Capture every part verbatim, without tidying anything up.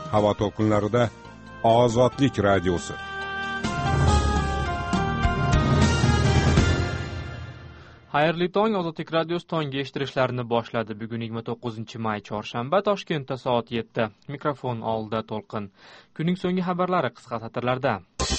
havo to'lqinlarida Ozodlik radiosi. Xayrli tong, Ozodlik radiosi tongga eshittirishlarini boshladi. Bugun yigirma to'qqizinchi may chorshanba, Toshkentda soat yetti. Mikrofon oldida To'lqin. Kunning so'nggi xabarlari qisqa satrlarda.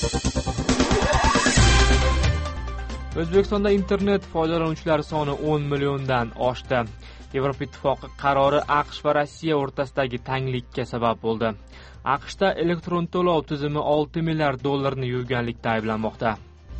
O'zbekistonda internet foydalanuvchilari soni o'n milliondan oshdi. Yevropa Ittifoqi qarori AQSh va Rossiya o'rtasidagi tanglikka sabab bo'ldi. AQShda elektron to'lov tizimi olti milliard dollarni yuvganlikda ayblanmoqda.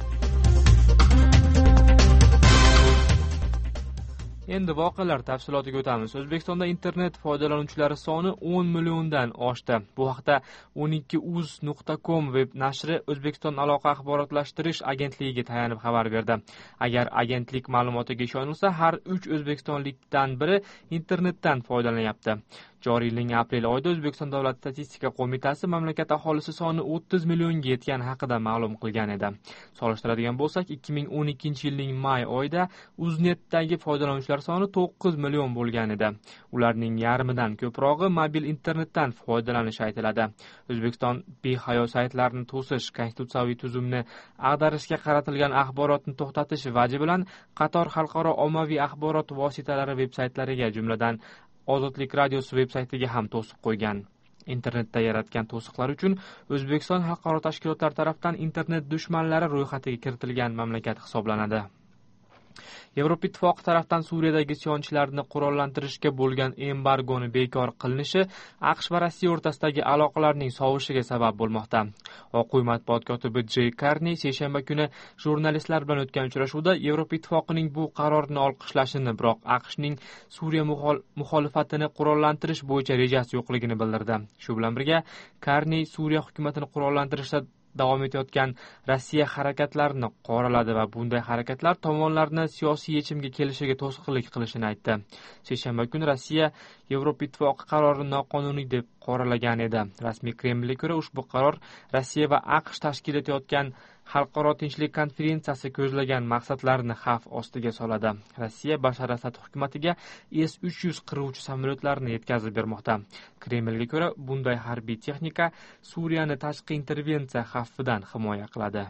Endi voqealar tafsilotiga o'tamiz. O'zbekistonda internet foydalanuvchilari soni o'n milliondan oshdi. Bu haqda o'n ikki uz nuqta com web nashri O'zbekiston aloqa axborotlashtirish agentligiga tayanib xabar berdi. Agar agentlik ma'lumotiga ishonilsa, har uch o'zbekistonlikdan biri internetdan foydalanyapti. Joriy yilning aprel oyida O'zbekiston Davlat statistika qo'mitasi mamlakat aholisi soni o'ttiz millionga yetgani haqida ma'lum qilgan edi. Solishtiradigan bo'lsak, ikki ming o'n ikkinchi yilning may oyida Uznetdagi foydalanuvchilar soni to'qqiz million bo'lgan edi. Ularning yarmidan ko'prog'i mobil internetdan foydalanishi aytiladi. O'zbekiston behayo saytlarni to'sish, konstitutsiyaviy tuzumni ag'darishga qaratilgan axborotni to'xtatish vaji bilan qator xalqaro ommaviy axborot vositalari veb-saytlariga, jumladan Ozodlik radiosi veb-saytiga ham to'siq qo'ygan. Internetda yaratgan to'siqlar uchun O'zbekiston xalqaro tashkilotlar tomonidan internet dushmanlari ro'yxatiga kiritilgan mamlakat hisoblanadi. Yevropa Ittifoqi tarafdan Suriyadagi isyonchilarni qurollantirishga bo'lgan embargoni bekor qilinishi AQSh va Rossiya o'rtasidagi aloqalarning sovishiga sabab bo'lmoqda. Oq uy matbuot kotibi Jey Karni seshanba kuni jurnalistlar bilan o'tgan uchrashuvda Yevropa Ittifoqining bu qarorini olqishlashini, biroq AQShning Suriya muxolifatini qurollantirish bo'yicha rejasi yo'qligini bildirdi. Shu bilan birga, Karni Suriya hukumatini qurollantirishda davom etayotgan Rossiya harakatlarini qoraladi va bunday harakatlar tomonlarni siyosiy yechimga kelishiga to'sqinlik qilishini aytdi. Seshanba kuni Rossiya Yevropa Ittifoqi qarorini noqonuniy deb qoralagan edi. Rasmiy Kremlga ko'ra, ushbu qaror Rossiya va AQSh tashkil etayotgan xalqaro tinchlik konferensiyasi ko'zlagan maqsadlarni xavf ostiga soladi. Rossiya Bashar Asad hukumatiga S uch yuz qiruvchi samolyotlarni yetkazib bermoqda. Kremlga ko'ra, bunday harbiy texnika Suriyani tashqi intervensiya xavfidan himoya qiladi.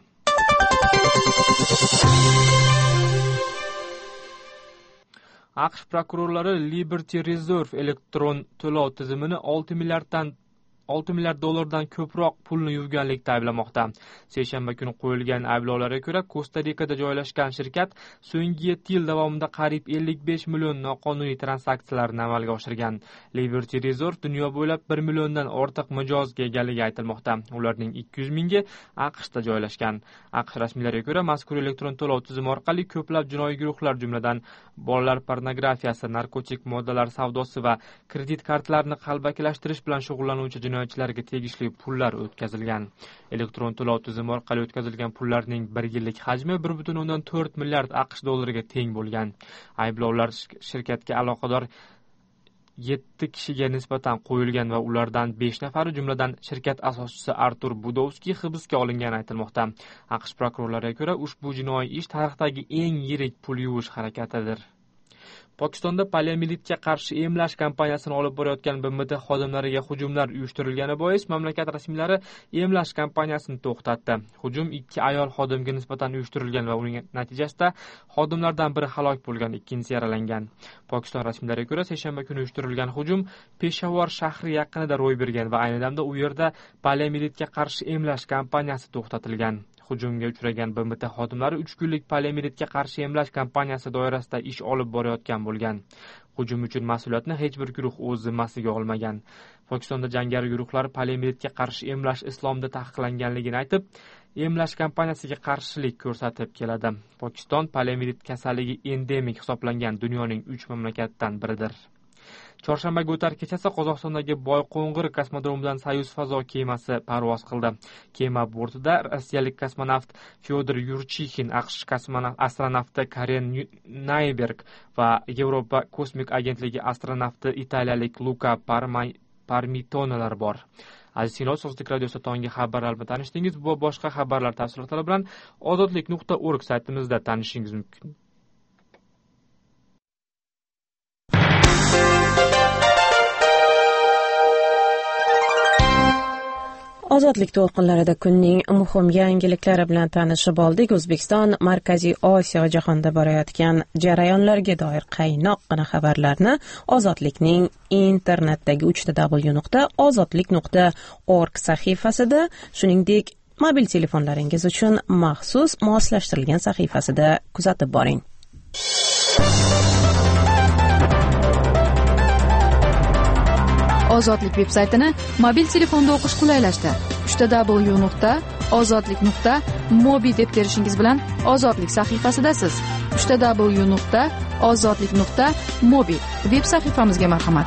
AQSh prokurorlari Liberty Reserve elektron to'lov tizimini olti milliarddan olti milliard dollardan ko'proq pulni yuvganlikda ayblamoqda. Seshanba kuni qo'yilgan ayblovlarga ko'ra, Kosta-Rikada joylashgan shirkat so'nggi yetti yil davomida qariyb ellik besh million noqonuniy transaksiyalarni amalga oshirgan. Liberty Reserve dunyo bo'ylab bir milliondan ortiq mijozga egaligi aytilmoqda. Ularning ikki yuz mingi AQShda joylashgan. AQSh rasmiylariga ko'ra, mazkur elektron to'lov tizimi orqali ko'plab jinoiy guruhlar, jumladan bolalar pornografiyasi, narkotik moddalar savdosi va kredit kartalarini qalbakilashtirish bilan shug'ullanuvchi jinoyatchilarga tegishli pullar o'tkazilgan. Elektron to'lov tizimi orqali o'tkazilgan pullarning bir yillik hajmi bir butun o'ndan to'rt milliard AQSh dollariga teng bo'lgan. Ayblovlar shirkatga aloqador yetti kishiga nisbatan qo'yilgan va ulardan besh nafari, jumladan shirkat asoschisi Artur Budovskiy hibsga olingani aytilmoqda. AQSh prokurorlariga ko'ra, ushbu jinoiy ish tarixdagi eng yirik pul yuvish harakatidir. Pokistonda poliomiyelitga qarshi emlash kampaniyasini olib borayotgan B M T xodimlariga hujumlar uyushtirilgani bois mamlakat rasmiylari emlash kampaniyasini to'xtatdi. Hujum ikki ayol xodimga nisbatan uyushtirilgan va uning natijasida xodimlardan biri halok bo'lgan, ikkinchisi yaralangan. Pokiston rasmiylariga ko'ra, seshanba kuni uyushtirilgan hujum Peshawar shahri yaqinida ro'y bergan va ayni damda u yerda poliomiyelitga qarshi emlash kampaniyasi to'xtatilgan. Hujumga uchragan B M T xodimlari uch kunlik poliomiyelitga qarshi emlash kampaniyasi doirasida ish olib borayotgan bo'lgan. Hujum uchun mas'uliyatni hech bir guruh o'z zimmasiga olmagan. Pokistonda jangari guruhlar poliomiyelitga qarshi emlash islomda taqiqlanganligini aytib, emlash kampaniyasiga qarshilik ko'rsatib keladi. Pokiston poliomiyelit kasalligi endemik hisoblangan dunyoning uch mamlakatidan biridir. Chorshanbaga o'tar kechasi Qozog'istondagi Boyqo'ng'ir kosmodromidan Soyuz fazo kemasi parvoz qildi. Kema bortida rossiyalik kosmonavt Fyodor Yurchixin, AQSh astronavti Karen Nyberg va Yevropa kosmik agentligi astronavti italiyalik Luca Parmitonalar bor. Aziz tinglovchilar, Ozodlik radiosi tonggi xabarlar bilan tanishdingiz. Bu boshqa xabarlar tafsilotlari bilan ozodlik nuqta org saytimizda tanishishingiz mumkin. Ozodlik to'lqinlarida kunning muhim yangiliklari bilan tanishib oldik. O'zbekiston Markaziy Osiyo va jahonda borayotgan jarayonlarga doir qaynoqqina xabarlarni Ozodlikning internetdagi uch w nuqta ozodlik nuqta org sahifasida, shuningdek mobil telefonlaringiz uchun maxsus moslashtirilgan sahifasida kuzatib boring. Ozodlik veb-saytini mobil telefonda o'qish qulaylashdi. uch w nuqta ozodlik nuqta mobi deb terishingiz bilan Ozodlik sahifasidasiz. uch w nuqta ozodlik nuqta mobi veb sahifamizga marhamat.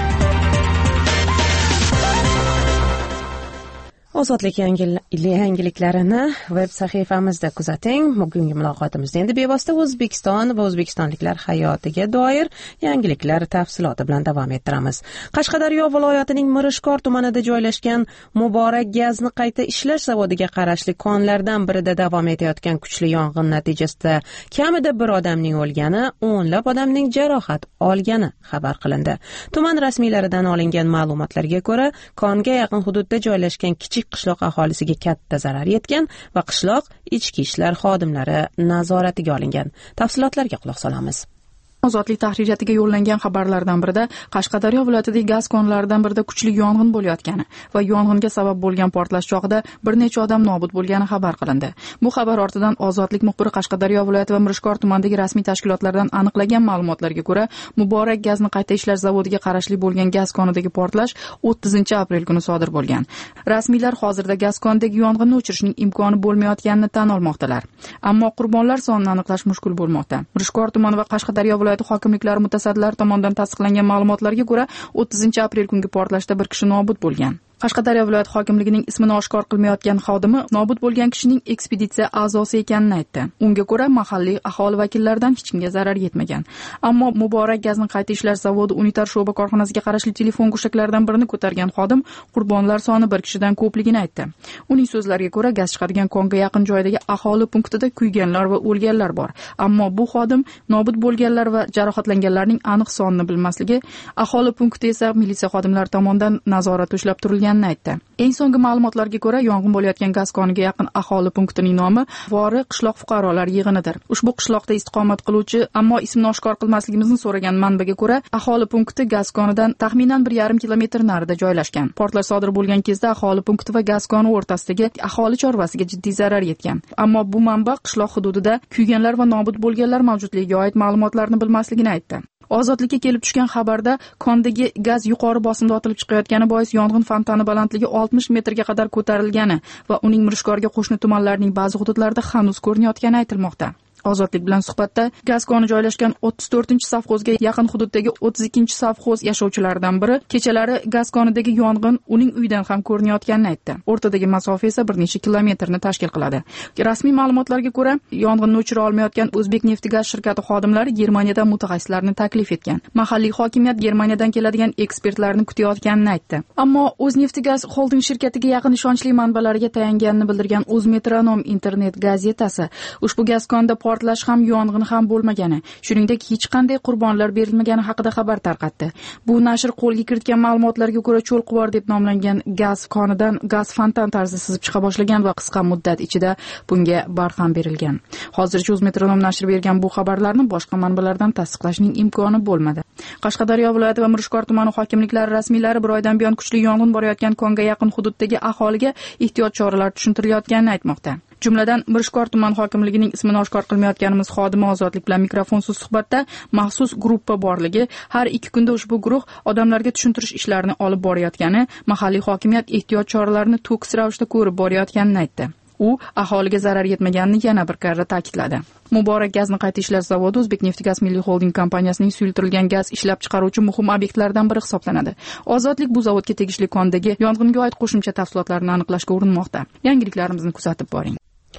Ozodlik yangiliklarini veb sahifamizda kuzating. Bugungi muloqotimizda endi bevosita O'zbekiston va o'zbekistonliklar hayotiga doir yangiliklar tafsiloti bilan davom ettiramiz. Qashqadaryo viloyatining Mirishkor tumanida joylashgan Muborak gazni qayta ishlash zavodiga qarashli konlardan birida davom etayotgan kuchli yong'in natijasida kamida bir odamning o'lgani, o'nlab odamning jarohat olgani xabar qilindi. Tuman rasmiylaridan olingan ma'lumotlarga ko'ra, konga yaqin hududda joylashgan kichik qishloq aholisiga katta zarar yetgan va qishloq ichki ishlar xodimlari nazoratiga olingan. Tafsilotlarga quloq solamiz. Ozodlik tahririyatiga yo'llangan xabarlardan birida Qashqadaryo viloyatidagi gaz konlaridan birida kuchli yong'in bo'layotgani va yong'inga sabab bo'lgan portlash chog'ida bir necha odam nobud bo'lgani xabar qilindi. Bu xabar ortidan Ozodlik muxbiri Qashqadaryo viloyati va Mirishkor tumanidagi rasmiy tashkilotlardan aniqlagan ma'lumotlarga ko'ra, Muborak gazni qayta ishlash zavodiga qarashli bo'lgan gaz konidagi portlash o'ttizinchi aprel kuni sodir bo'lgan. Rasmiylar hozirda gaz konidagi yong'inni o'chirishning imkoni bo'lmayotganini tan olmoqdalar. Ammo qurbonlar sonini aniqlash mushkul bo'lmoqda. Mirishkor tumani va Qashqadaryo viloyati hokimliklari mutasaddilari tomonidan tasdiqlangan ma'lumotlarga ko'ra, o'ttizinchi aprel kungi portlashda bir kishi nobud bo'lgan. Qashqadaryo viloyat hokimligining ismini oshkor qilmayotgan xodimi nobud bo'lgan kishining ekspeditsiya a'zosi ekanini aytdi. Unga ko'ra, mahalliy aholi vakillaridan hech kimga zarar yetmagan. Ammo Muborak gazni qayta ishlash zavodi unitar sho'ba korxonasiga qarashli telefon go'shaklaridan birini ko'targan xodim qurbonlar soni bir kishidan ko'pligini aytdi. Uning so'zlariga ko'ra, gaz chiqadigan konga yaqin joydagi aholi punktida kuyganlar va o'lganlar bor. Ammo bu xodim nobud bo'lganlar va jarohatlanganlarning aniq sonini bilmasligi, aholi punkti esa militsiya xodimlari tomonidan nazorat ushlab turilgan aytdi. Eng so'nggi ma'lumotlarga ko'ra, yong'in bo'layotgan gaz koniga yaqin aholi punktining nomi Vori qishloq fuqarolar yig'inidir. Ushbu qishloqda istiqomat qiluvchi, ammo ismini oshkor qilmasligimizni so'ragan manbaga ko'ra, aholi punkti gaz konidan taxminan bir yarim kilometr narida joylashgan. Portlash sodir bo'lgan kezda aholi punkti va gaz koni o'rtasidagi aholi chorvasiga jiddiy zarar yetgan. Ammo bu manba qishloq hududida kuyganlar va nobud bo'lganlar mavjudligiga oid ma'lumotlarni bilmasligini aytdi. Ozodlikka kelib tushgan xabarda kondagi gaz yuqori bosimda otilib chiqayotgani bois yong'in fontani balandligi oltmish metrga qadar ko'tarilgani va uning Mirishkorga qo'shni tumanlarning ba'zi hududlarida hanuz ko'rinayotgani aytilmoqda. Ozodlik bilan suhbatda gaz koni joylashgan o'ttiz to'rtinchi safxozga yaqin hududdagi o'ttiz ikkinchi safxoz yashovchilaridan biri kechalari gaz konidagi yong'in uning uyidan ham ko'rinayotganini aytdi. O'rtadagi masofa esa bir necha kilometrni tashkil qiladi. Rasmiy ma'lumotlarga ko'ra, yong'inni o'chira olmayotgan O'zbekneftgaz shirkati xodimlari Germaniyadan mutaxassislarni taklif etgan. Mahalliy hokimiyat Germaniyadan keladigan ekspertlarni kutayotganini aytdi. Ammo O'zneftgaz holding shirkatiga yaqin ishonchli manbalarga tayanganini bildirgan O'zmetronom internet gazetasi ushbu gaz konida portlash ham yong'in ham bo'lmagani, shuningdek hech qanday qurbonlar berilmagani haqida xabar tarqatdi. Bu nashr qo'lga kiritgan ma'lumotlarga ko'ra, cho'lqivor deb nomlangan gaz konidan gaz fontan tarzida sizib chiqa boshlagan va qisqa muddat ichida bunga barham berilgan. Hozircha O'zmetronom nashri bergan bu xabarlarni boshqa manbalardan tasdiqlashning imkoni bo'lmadi. Qashqadaryo viloyati va Mirishkor tumani hokimliklari rasmiylari bir oydan buyon kuchli yong'in borayotgan konga yaqin hududdagi aholiga ehtiyot choralari tushuntirilayotganini aytmoqda. Jumladan, Mirishkor tuman hokimligining ismini oshkor qilmayotganimiz xodimi Ozodlik bilan mikrofonsiz suhbatda maxsus gruppa borligi, har ikki kunda ushbu guruh odamlarga tushuntirish ishlarini olib borayotgani, mahalliy hokimiyat ehtiyot choralarini to'kis ravishda ko'rib borayotganini aytdi. U aholiga zarar yetmaganini yana bir karra ta'kidladi. Muborak gazni qayta ishlash zavodi O'zbekneftgaz milliy holding kompaniyasining suyultirilgan gaz ishlab chiqaruvchi muhim obyektlardan biri hisoblanadi. Ozodlik bu zavodga tegishli kondagi yong'inga oid qo'shimcha tafsilotlarni aniqlashga urinmoqda. Yangiliklarimizni kuzatib boring.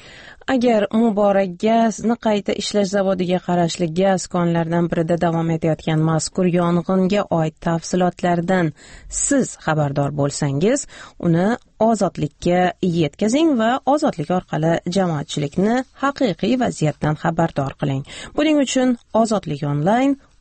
Agar Muborak gazni qayta ishlash zavodiga qarashli gaz konlaridan birida davom etayotgan mazkur yong'inga oid tafsilotlardan siz xabardor bo'lsangiz, uni Ozodlikka yetkazing va Ozodlik orqali jamoatchilikni haqiqiy vaziyatdan xabardor qiling. Buning uchun Ozodlik onlayn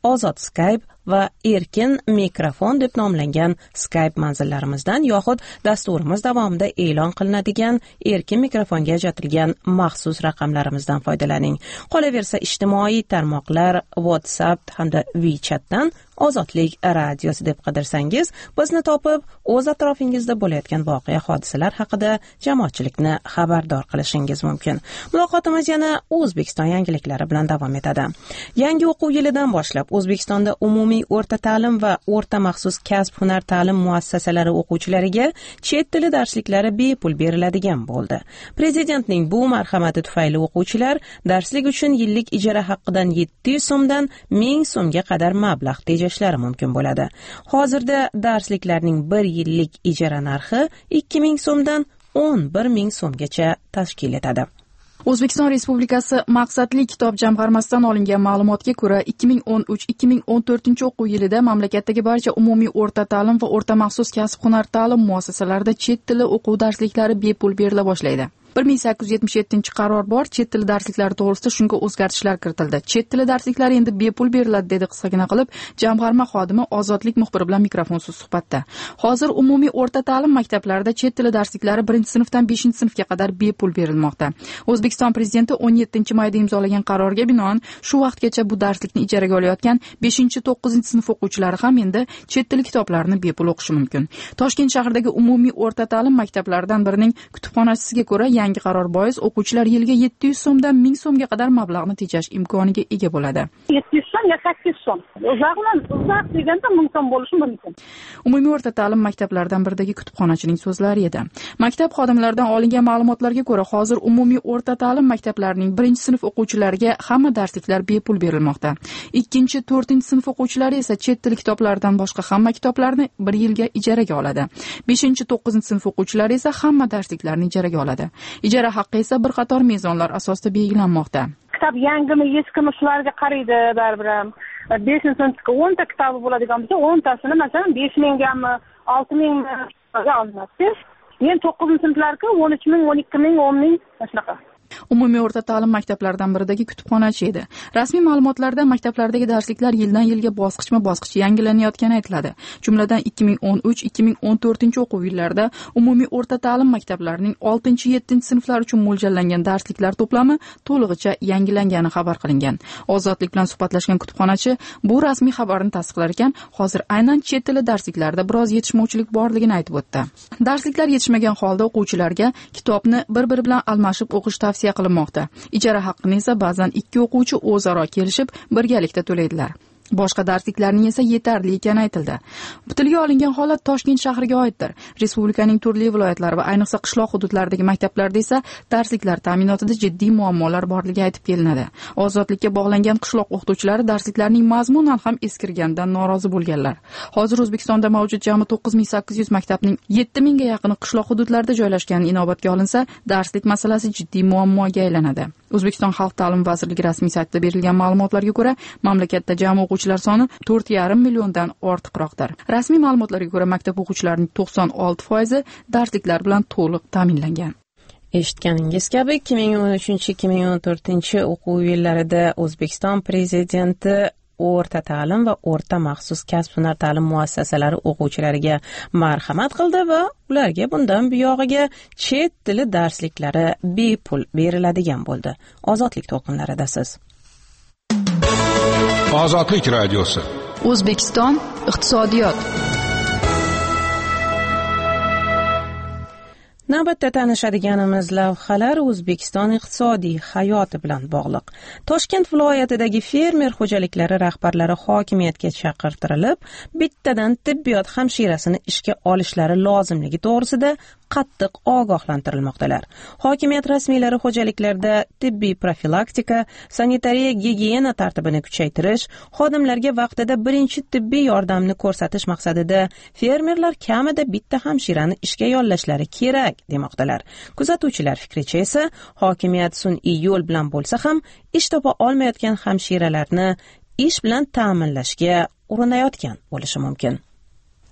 ozod Skype va erkin mikrofon deb nomlangan Skype manzillarimizdan yoxud dasturimiz davomida e'lon qilinadigan erkin mikrofonga ajratilgan maxsus raqamlarimizdan foydalaning. Qolaversa ijtimoiy tarmoqlar WhatsApp hamda WeChatdan Ozodlik radiosi deb qidirsangiz, bizni topib, o'z atrofingizda bo'layotgan voqea hodisalar haqida jamoatchilikni xabardor qilishingiz mumkin. Muloqotimiz yana O'zbekiston yangiliklari bilan davom etadi. Yangi o'quv yilidan boshlab O'zbekistonda umumiy o'rta ta'lim va o'rta maxsus kasb-hunar ta'lim muassasalari o'quvchilariga chet tili darsliklari bepul beriladigan bo'ldi. Prezidentning bu marhamati tufayli o'quvchilar darslik uchun yillik ijara haqqidan yetti yuz so'mdan ming so'mga qadar mablag' tejashlari mumkin bo'ladi. Hozirda darsliklarning bir yillik ijara narxi ikki ming so'mdan o'n bir ming so'mgacha tashkil etadi. O'zbekiston Respublikasi maqsadli kitob jamg'armasidan olingan ma'lumotga ko'ra, ikki ming o'n uch ikki ming o'n to'rtinchi o'quv yilida mamlakatdagi barcha umumiy o'rta ta'lim va o'rta maxsus kasb-hunar ta'lim muassasalarida chet tili o'quv darsliklari bepul berila boshlaydi. bir ming sakkiz yuz yetmish yettinchi qaror bor, chet tili darsliklari to'g'risida shunga o'zgartishlar kiritildi. Chet tili darsliklari endi bepul beriladi, dedi qisqagina qilib jamg'arma xodimi Ozodlik muxbiri bilan mikrofonsiz suhbatda. Hozir umumiy o'rta ta'lim maktablarida chet tili darsliklari birinchi sinfdan beshinchi sinfga qadar bepul berilmoqda. O'zbekiston prezidenti o'n yettinchi mayda imzolagan qarorga binoan shu vaqtgacha bu darslikni ijaraga olayotgan beshinchi to'qqizinchi sinf o'quvchilari ham endi chet tili kitoblarini bepul o'qishi mumkin. Toshkent shahridagi umumiy o'rta ta'lim maktablaridan birining kutubxonachisiga ko'ra, yangi qaror bois o'quvchilar yilga yetti yuz so'mdan ming so'mga qadar mablag'ni tejash imkoniga ega bo'ladi. yetti yuz so'm yo sakkiz yuz so'm. Uzoqdan uzoq deganda ming so'm bo'lishi mumkin. Umumiy o'rta ta'lim maktablaridan biridagi kutubxonachining so'zlari edi. Maktab xodimlaridan olingan ma'lumotlarga ko'ra, hozir umumiy o'rta ta'lim maktablarining birinchi sinf o'quvchilariga hamma darsliklar bepul berilmoqda. ikkinchi to'rtinchi sinf o'quvchilari esa chet tili kitoblaridan boshqa hamma kitoblarni bir yilga ijaraga oladi. beshinchi to'qqizinchi sinf o'quvchilari esa hamma darsliklarni ijaraga oladi. Ijara haqqi esa bir qator mezonlar asosida belgilanmoqda. Kitob yangimi, eskimi shularga qaraydi baribir ham. beshinchi sinfga o'nta kitobi bo'ladigan bo'lsa, o'ntasini masalan besh minggami, olti mingga olinadi. Men to'qqizinchi sinflarga o'n uch ming, o'n ikki ming, o'n ming shunaqa. Umumiy o'rta ta'lim maktablaridan biridagi kutubxonachi edi. Rasmiy ma'lumotlarda maktablardagi darsliklar yildan yilga bosqichma-bosqich yangilanayotgani aytiladi. Jumladan ikki ming o'n uch ikki ming o'n to'rtinchi o'quv yillarida umumiy o'rta ta'lim maktablarining oltinchi yettinchi sinflar uchun mo'ljallangan darsliklar to'plami to'lig'icha yangilangani xabar qilingan. Ozodlik bilan suhbatlashgan kutubxonachi bu rasmiy xabarni tasdiqlar ekan, hozir aynan chet tili darsliklarida biroz yetishmovchilik borligini aytib o'tdi. Darsliklar yetishmagan holda o'quvchilarga kitobni bir-biri bilan almashib o'qish tavsiya qilinmoqda. Ijara haqqini esa ba'zan ikki o'quvchi o'zaro kelishib birgalikda to'laydilar. Boshqa darsliklarning esa yetarli ekani aytildi. Tilga olingan holat Toshkent shahriga oiddir. Respublikaning turli viloyatlari va ayniqsa qishloq hududlaridagi maktablarda esa darsliklar ta'minotida jiddiy muammolar borligi aytib kelinadi. Ozodlikka bog'langan qishloq o'qituvchilari darsliklarning mazmunan ham eskirganidan norozi bo'lganlar. Hozir O'zbekistonda mavjud jami to'qqiz ming sakkiz yuz maktabning yetti mingga yaqini qishloq hududlarda joylashgani inobatga olinsa, darslik masalasi jiddiy muammoga aylanadi. O'zbekiston Xalq ta'limi vazirligi rasmiy saytida berilgan ma'lumotlarga ko'ra, mamlakatda jami o'quvchilar soni to'rt yarim milliondan ortiqroqdir. Rasmiy ma'lumotlarga ko'ra, maktab o'quvchilarining to'qson olti foizi darsliklar bilan to'liq ta'minlangan. Eshitganingiz kabi ikki ming o'n uchinchi ikki ming o'n to'rtinchi o'quv yillarida O'zbekiston prezidenti o'rta ta'lim va o'rta maxsus kasb-hunar ta'lim muassasalari o'quvchilariga marhamat qildi va ularga bundan buyog'iga chet tili darsliklari bepul beriladigan bo'ldi. Ozodlik to'lqinlarida siz. Ozodlik radiosi. O'zbekiston iqtisodiyot. Navbatda tanishadiganimiz lavhalar O'zbekiston iqtisodiy hayoti bilan bog'liq. Toshkent viloyatidagi fermer xo'jaliklari rahbarlari hokimiyatga chaqirtirilib, bittadan tibbiyot hamshirasini ishga olishlari lozimligi to'g'risida qattiq ogohlantirilmoqdalar. Hokimiyat rasmiylari xo'jaliklarda tibbiy profilaktika, sanitariya gigiyena tartibini kuchaytirish, xodimlarga vaqtida birinchi tibbiy yordamni ko'rsatish maqsadida fermerlar kamida bitta hamshirani ishga yollashlari kerak demoqdalar. Kuzatuvchilar fikricha esa, hokimiyat sun'iy yo'l bilan bo'lsa ham ish topa olmayotgan hamshiralarni ish bilan ta'minlashga urinayotgan bo'lishi mumkin.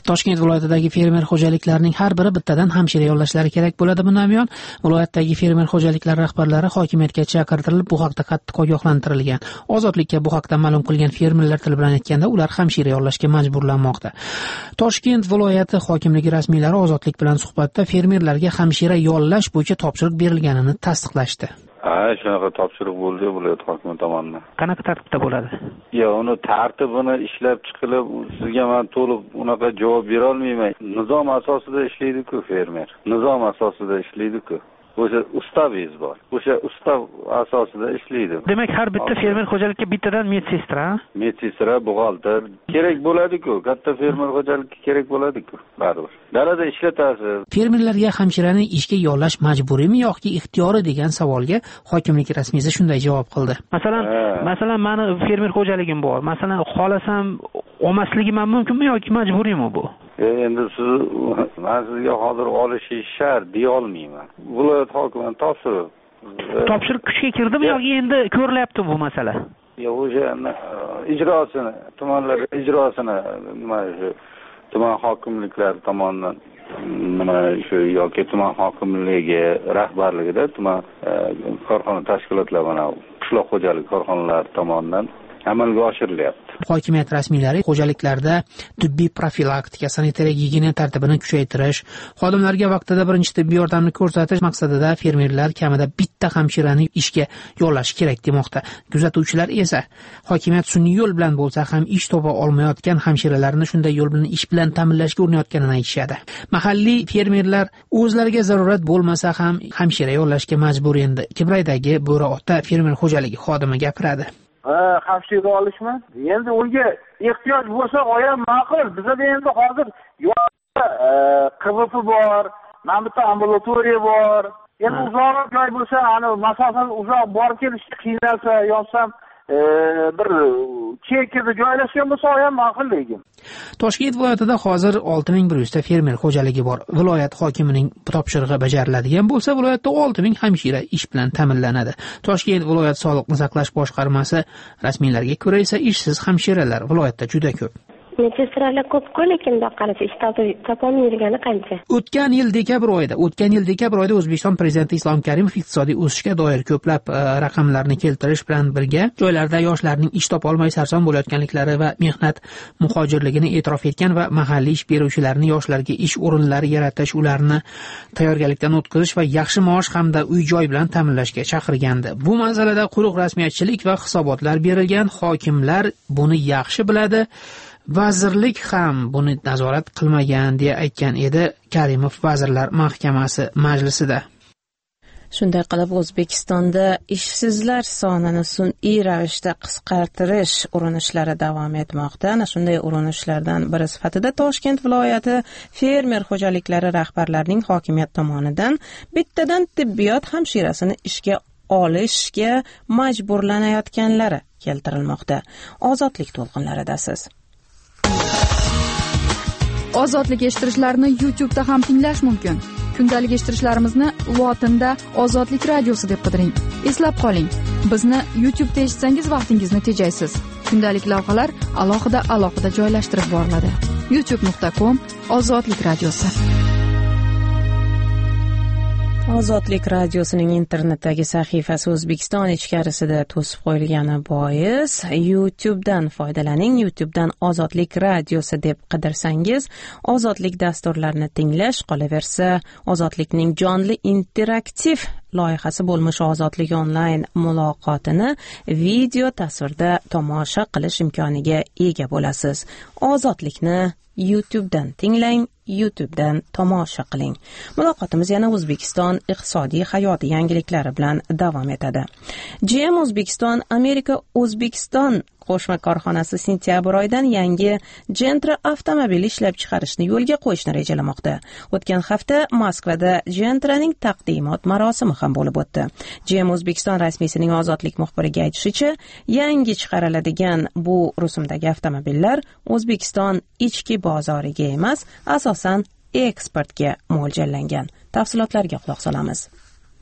Toshkent viloyatidagi fermer xo'jaliklarining har biri bittadan hamshira yollashlari kerak bo'ladi. Bundan buyon viloyatdagi fermer xo'jaliklari rahbarlari hokimiyatga chaqirtirilib, bu haqda qattiq ogohlantirilgan. Ozodlikka bu haqda ma'lum qilgan fermerlar til bilan aytganda, ular hamshira yollashga majburlanmoqda. Toshkent viloyati hokimligi rasmiylari Ozodlik bilan suhbatda fermerlarga hamshira yollash bo'yicha topshiriq berilganini tasdiqlashdi. Ha, shunaqa topshiriq bo'ldi viloyat hokimi tomonidan. Qanaqa tartibda bo'ladi? Ya, uni tartibini ishlab chiqilib, sizga men to'liq unaqa javob bera olmayman. Nizom asosida ishlaydi-ku fermer. Nizom asosida ishlaydi-ku. O'sha ustavingiz bor. O'sha ustav asosida ishlaydi. Demak, har bitta fermer xo'jalikka bittadan medsestra, medsestra, buxgalter kerak bo'ladi-ku. Katta fermer xo'jalikka kerak bo'ladi-ku. Baribir. Dalada ishlatasiz. Fermerlarga hamshirani ishga yollash majburiymi yoki ixtiyoriy degan savolga hokimlik rasmiysi shunday javob qildi. Masalan, masalan, meni fermer xo'jaligim bor. Masalan, xohlasam olmasligim mumkinmi yoki majburiymi bu? Endi siz men sizga hozir olishingiz shart deya olmayman. Viloyat hokimi topshiriq. Topshiriq kuchga kirdimi yoki endi ko'rilyapti bu masala? Yo'q, o'sha ijrosini, tumanlar ijrosini nima shu tuman hokimliklari tomonidan nima shu yoki tuman hokimligi rahbarligida tuman korxona tashkilotlari mana qishloq xo'jalik korxonalari tomonidan amalga oshirilyapti. Hokimiyat rasmiylari xo'jaliklarda tibbiy profilaktika, sanitariya gigiyena tartibini kuchaytirish, xodimlarga vaqtida birinchi tibbiy yordamni ko'rsatish maqsadida fermerlar kamida bitta hamshirani ishga yollash kerak demoqda. Kuzatuvchilar esa hokimiyat sun'iy yo'l bilan bo'lsa ham ish topa olmayotgan hamshiralarni shunday yo'l bilan ish bilan ta'minlashga urinayotganini aytishadi. Mahalliy fermerlar o'zlariga zarurat bo'lmasa ham hamshira yollashga majbur endi. Kibraydagi Bo'ri ota fermer xo'jaligi xodimi gapiradi. Ha, hamshira olishmi? Endi unga ehtiyoj bo'lsa oyam ma'qul. Bizda endi hozir Q V P bor, mana bitta ambulatoriya bor. Endi uzoqroq joy bo'lsa, ana masofa uzoq borib kelishga qiynalsa, yo'qsam bir chekida joylashgan bo'lsa ham ma'qul lekin. Toshkent viloyatida hozir olti ming bir yuz ta fermer xo'jaligi bor. Viloyat hokimining topshirig'i bajariladigan bo'lsa, viloyatda olti ming hamshira ish bilan ta'minlanadi. Toshkent viloyat sog'liqni saqlash boshqarmasi rasmiylariga ko'ra esa ishsiz hamshiralar viloyatda juda ko'p. Medsestralar ko'p-ku, lekin boqqancha ish topolmayotgani qancha? O'tgan yil dekabr oyida, o'tgan yil dekabr oyida O'zbekiston prezidenti Islom Karimov iqtisodiy o'sishga doir ko'plab raqamlarni keltirish bilan birga joylarda yoshlarning ish topolmay sarson bo'layotganliklari va mehnat muhojirligini e'tirof etgan va mahalliy ish beruvchilarni yoshlarga ish o'rinlari yaratish, ularni tayyorgarlikdan o'tkazish va yaxshi maosh hamda uy-joy bilan ta'minlashga chaqirgandi. Bu masalada quruq rasmiyatchilik va hisobotlar berilgan. Hokimlar buni yaxshi biladi. Vazirlik ham buni nazorat qilmagan deya aytgan edi Karimov Vazirlar Mahkamasi majlisida. Shunday qilib O'zbekistonda ishsizlar sonini sun'iy ravishda qisqartirish urinishlari davom etmoqda. Ana shunday urinishlardan biri sifatida Toshkent viloyati fermer xo'jaliklari rahbarlarining hokimiyat tomonidan bittadan tibbiyot hamshirasini ishga olishga majburlanayotganlari keltirilmoqda. Ozodlik to'lqinlaridasiz. Ozodlik eshittirishlarni YouTube da ham tinglash mumkin. Kundalik eshittirishlarimizni lotinda Ozodlik radiosi deb qidiring. Eslab qoling, bizni YouTube da eshitsangiz vaqtingizni tejaysiz. Kundalik lavhalar alohida alohida joylashtirib boriladi. youtube nuqta com Ozodlik radiosi. Ozodlik radiosining internetdagi sahifasi O'zbekiston ichkarisida to'sib qo'yilgani bois YouTubedan foydalaning. YouTubedan Ozodlik radiosi deb qidirsangiz, Ozodlik dasturlarini tinglash, qolaversa Ozodlikning jonli interaktiv loyihasi bo'lmish Ozodlik onlayn muloqotini video tasvirda tomosha qilish imkoniga ega bo'lasiz. Ozodlikni YouTubedan tinglang, YouTubedan tomosha qiling. Muloqotimiz yana O'zbekiston iqtisodiy hayoti yangiliklari bilan davom etadi. G M O'zbekiston Amerika O'zbekiston qo'shma korxonasi sentyabr oyidan yangi Gentra avtomobili ishlab chiqarishni yo'lga qo'yishni rejalamoqda. O'tgan hafta Moskvada Gentraning taqdimot marosimi ham bo'lib o'tdi. G M O'zbekiston rasmiysining Ozodlik muxbiriga aytishicha, yangi chiqariladigan bu rusumdagi avtomobillar O'zbekiston ichki bozoriga emas, asosan eksportga mo'ljallangan. Tafsilotlarga quloq solamiz.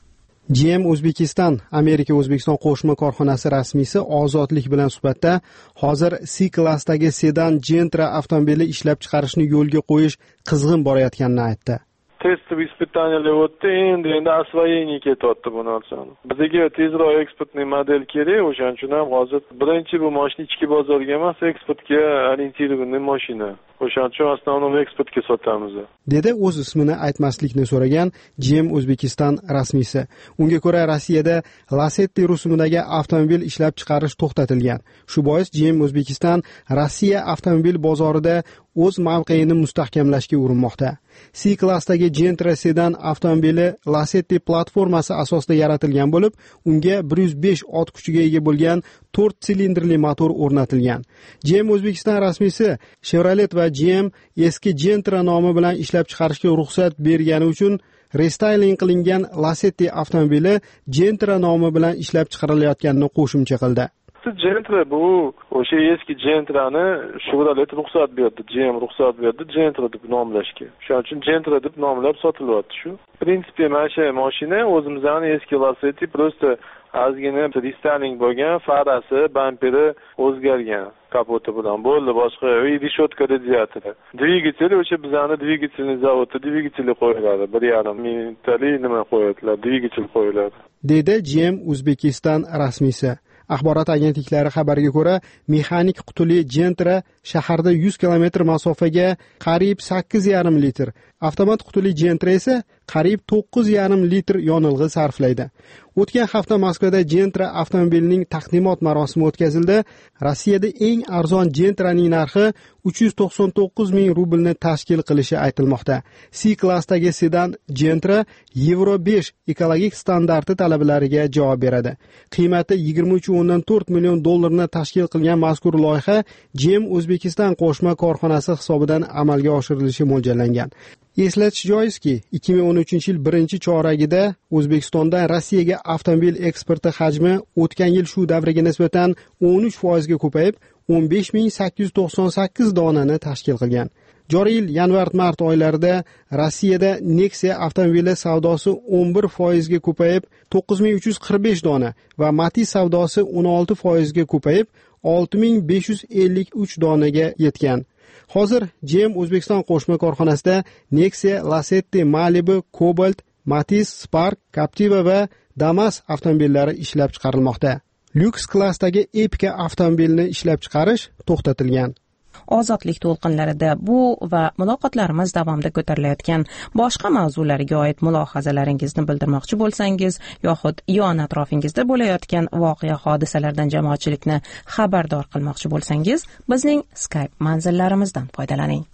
G M O'zbekiston Amerika O'zbekiston qo'shma korxonasi rasmiysi Ozodlik bilan suhbatda hozir C-klassdagi sedan Gentra avtomobili ishlab chiqarishni yo'lga qo'yish qizg'in borayotganini aytdi. Testov испытаниялар o'tdi, endi endi освоение ketyapti bu narsani. Bizga tezroq eksportni model kerak, o'shaning uchun ham hozir birinchi bu mashina ichki bozorga emas, eksportga orientirованный mashina. O'shaning uchun основном eksportga sotamiz. Dedi o'z ismini aytmaslikni so'ragan G M O'zbekiston rasmiysi. Unga ko'ra Rossiyada Lacetti rusumidagi avtomobil ishlab chiqarish to'xtatilgan. Shu bois G M O'zbekiston Rossiya avtomobil bozorida o'z mavqeini mustahkamlashga urinmoqda. C-klassdagi Gentra sedan avtomobili Lacetti platformasi asosida yaratilgan bo'lib, unga bir yuz besh ot kuchiga ega bo'lgan to'rt silindrli motor o'rnatilgan. G M O'zbekiston rasmiysi Chevrolet va G M eski Gentra nomi bilan ishlab chiqarishga ruxsat bergani uchun restyling qilingan Lacetti avtomobili Gentra nomi bilan ishlab chiqarilayotganini qo'shimcha qildi. Gentra bu o'sha eski Gentrani Chevrolet ruxsat berdi, G M ruxsat berdi Gentra deb nomlashga. Shuning uchun Gentra deb nomlab sotilyapti shu. Prinsipi mana shu mashina o'zimizning eski Lacetti просто ozgina restyling bo'lgan, farasi, bamperi o'zgargan. Kapoti bilan bo'ldi, boshqa reshotka radiatori. Dvigatel o'sha bizning dvigatelni zavodda dvigateli qo'yiladi. bir yarim mingtali nima qo'yadilar, dvigatel qo'yiladi. Dedi G M O'zbekiston rasmiysi. Axborot agentliklari xabariga ko'ra, mexanik qutuli Gentra shaharda yuz kilometr masofaga qariyb sakkiz yarim litr, avtomat qutuli Gentra esa qariyb to'qqiz yarim litr yonilg'i sarflaydi. O'tgan hafta Moskvada Gentra avtomobilining taqdimot marosimi o'tkazildi. Rossiyada eng arzon Gentraning narxi uch yuz to'qson to'qqiz ming rublni tashkil qilishi aytilmoqda. C-klassdagi sedan Gentra Euro besh ekologik standarti talablariga javob beradi. Qiymati yigirma uch o'ndan to'rt million dollarni tashkil qilgan mazkur loyiha G M O'zbekiston qo'shma korxonasi hisobidan amalga oshirilishi mo'ljallangan. Eslatish joizki, ikki ming o'n uchinchi yil birinchi choragida O'zbekistondan Rossiyaga avtomobil eksporti hajmi o'tgan yil shu davriga nisbatan o'n uch foizga ko'payib, o'n besh ming sakkiz yuz to'qson sakkiz donani tashkil qilgan. Joriy yil yanvar-mart oylarida Rossiyada Nexia avtomobili savdosi o'n bir foizga ko'payib, to'qqiz ming uch yuz qirq besh dona va Matiz savdosi o'n olti foizga ko'payib, olti ming besh yuz ellik uch donaga yetgan. Hozir G M O'zbekiston qo'shma korxonasida Nexia, Lacetti, Malibu, Cobalt, Matiz, Spark, Captiva va Damas avtomobillari ishlab chiqarilmoqda. Lyuks klassdagi Epica avtomobilini ishlab chiqarish to'xtatilgan. Ozodlik to'lqinlarida bu va muloqotlarimiz davomida ko'tarilayotgan boshqa mavzularga oid mulohazalaringizni bildirmoqchi bo'lsangiz yoxud yon atrofingizda bo'layotgan voqea hodisalardan jamoatchilikni xabardor qilmoqchi bo'lsangiz, bizning Skype manzillarimizdan foydalaning.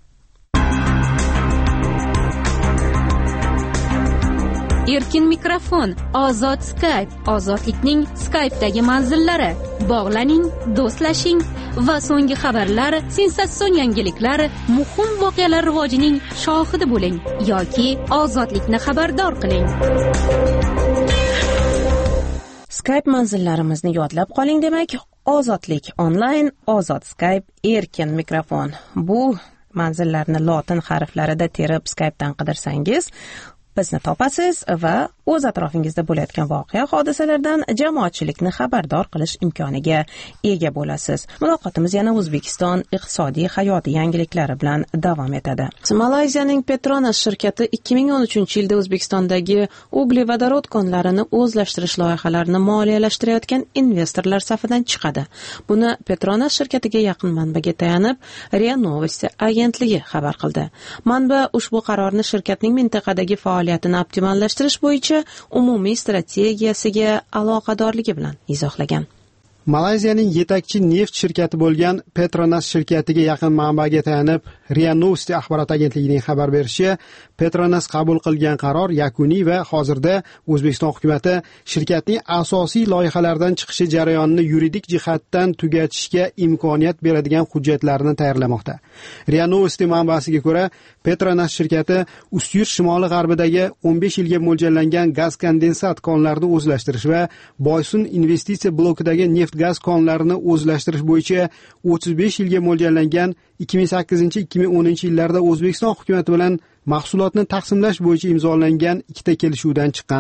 Erkin mikrofon, ozod Skype, ozodlikning Skype'dagi manzillari. Bog'laning, do'stlashing va so'nggi xabarlar, sensatsion yangiliklar, muhim voqealar rivojining shohidi bo'ling yoki ozodlikni xabardor qiling. Skype manzillarimizni yodlab qoling demak, ozodlik onlayn, ozod Skype, erkin mikrofon. Bu manzillarni lotin harflarida terib Skype'dan qidirsangiz bizni topasiz va o'z atrofingizda bo'layotgan voqea hodisalardan jamoatchilikni xabardor qilish imkoniga ega bo'lasiz. Muloqotimiz yana O'zbekiston iqtisodiy hayoti yangiliklari bilan davom etadi. Malayziyaning Petronas shirkati ikki ming o'n uchinchi yilda O'zbekistondagi uglevodorod konlarini o'zlashtirish loyihalarini moliyalashtirayotgan investorlar safidan chiqadi. Buni Petronas shirkatiga yaqin manbaga tayanib RIA Novosti agentligi xabar qildi. Manba ushbu qarorni shirkatning mintaqadagi faoliyatini optimallashtirish bo'yicha umumiy strategiyasiga aloqadorligi bilan izohlagan. Malayziyaning yetakchi neft shirkati bo'lgan Petronas shirkatiga yaqin manbaga tayanib RIA Novosti axborot agentligining xabar berishicha, Petronas qabul qilgan qaror yakuniy va hozirda O'zbekiston hukumatı shirkatning asosiy loyihalaridan chiqishi jarayonini yuridik jihatdan tugatishga imkoniyat beradigan hujjatlarni tayyorlamoqda. RIA Novosti manbasiga ko'ra, Petronas shirkati Ustyurt shimoli g'arbidagi o'n besh yilga mo'ljallangan gaz kondensat konlarini o'zlashtirish va Boysun investitsiya blokidagi neft gaz konlarini o'zlashtirish bo'yicha o'ttiz besh yilga mo'ljallangan ikki ming sakkizinchi ikki ming o'ninchi yillarda O'zbekiston hukumatı bilan mahsulotni taqsimlash bo'yicha imzolangan ikkita kelishuvdan chiqqan.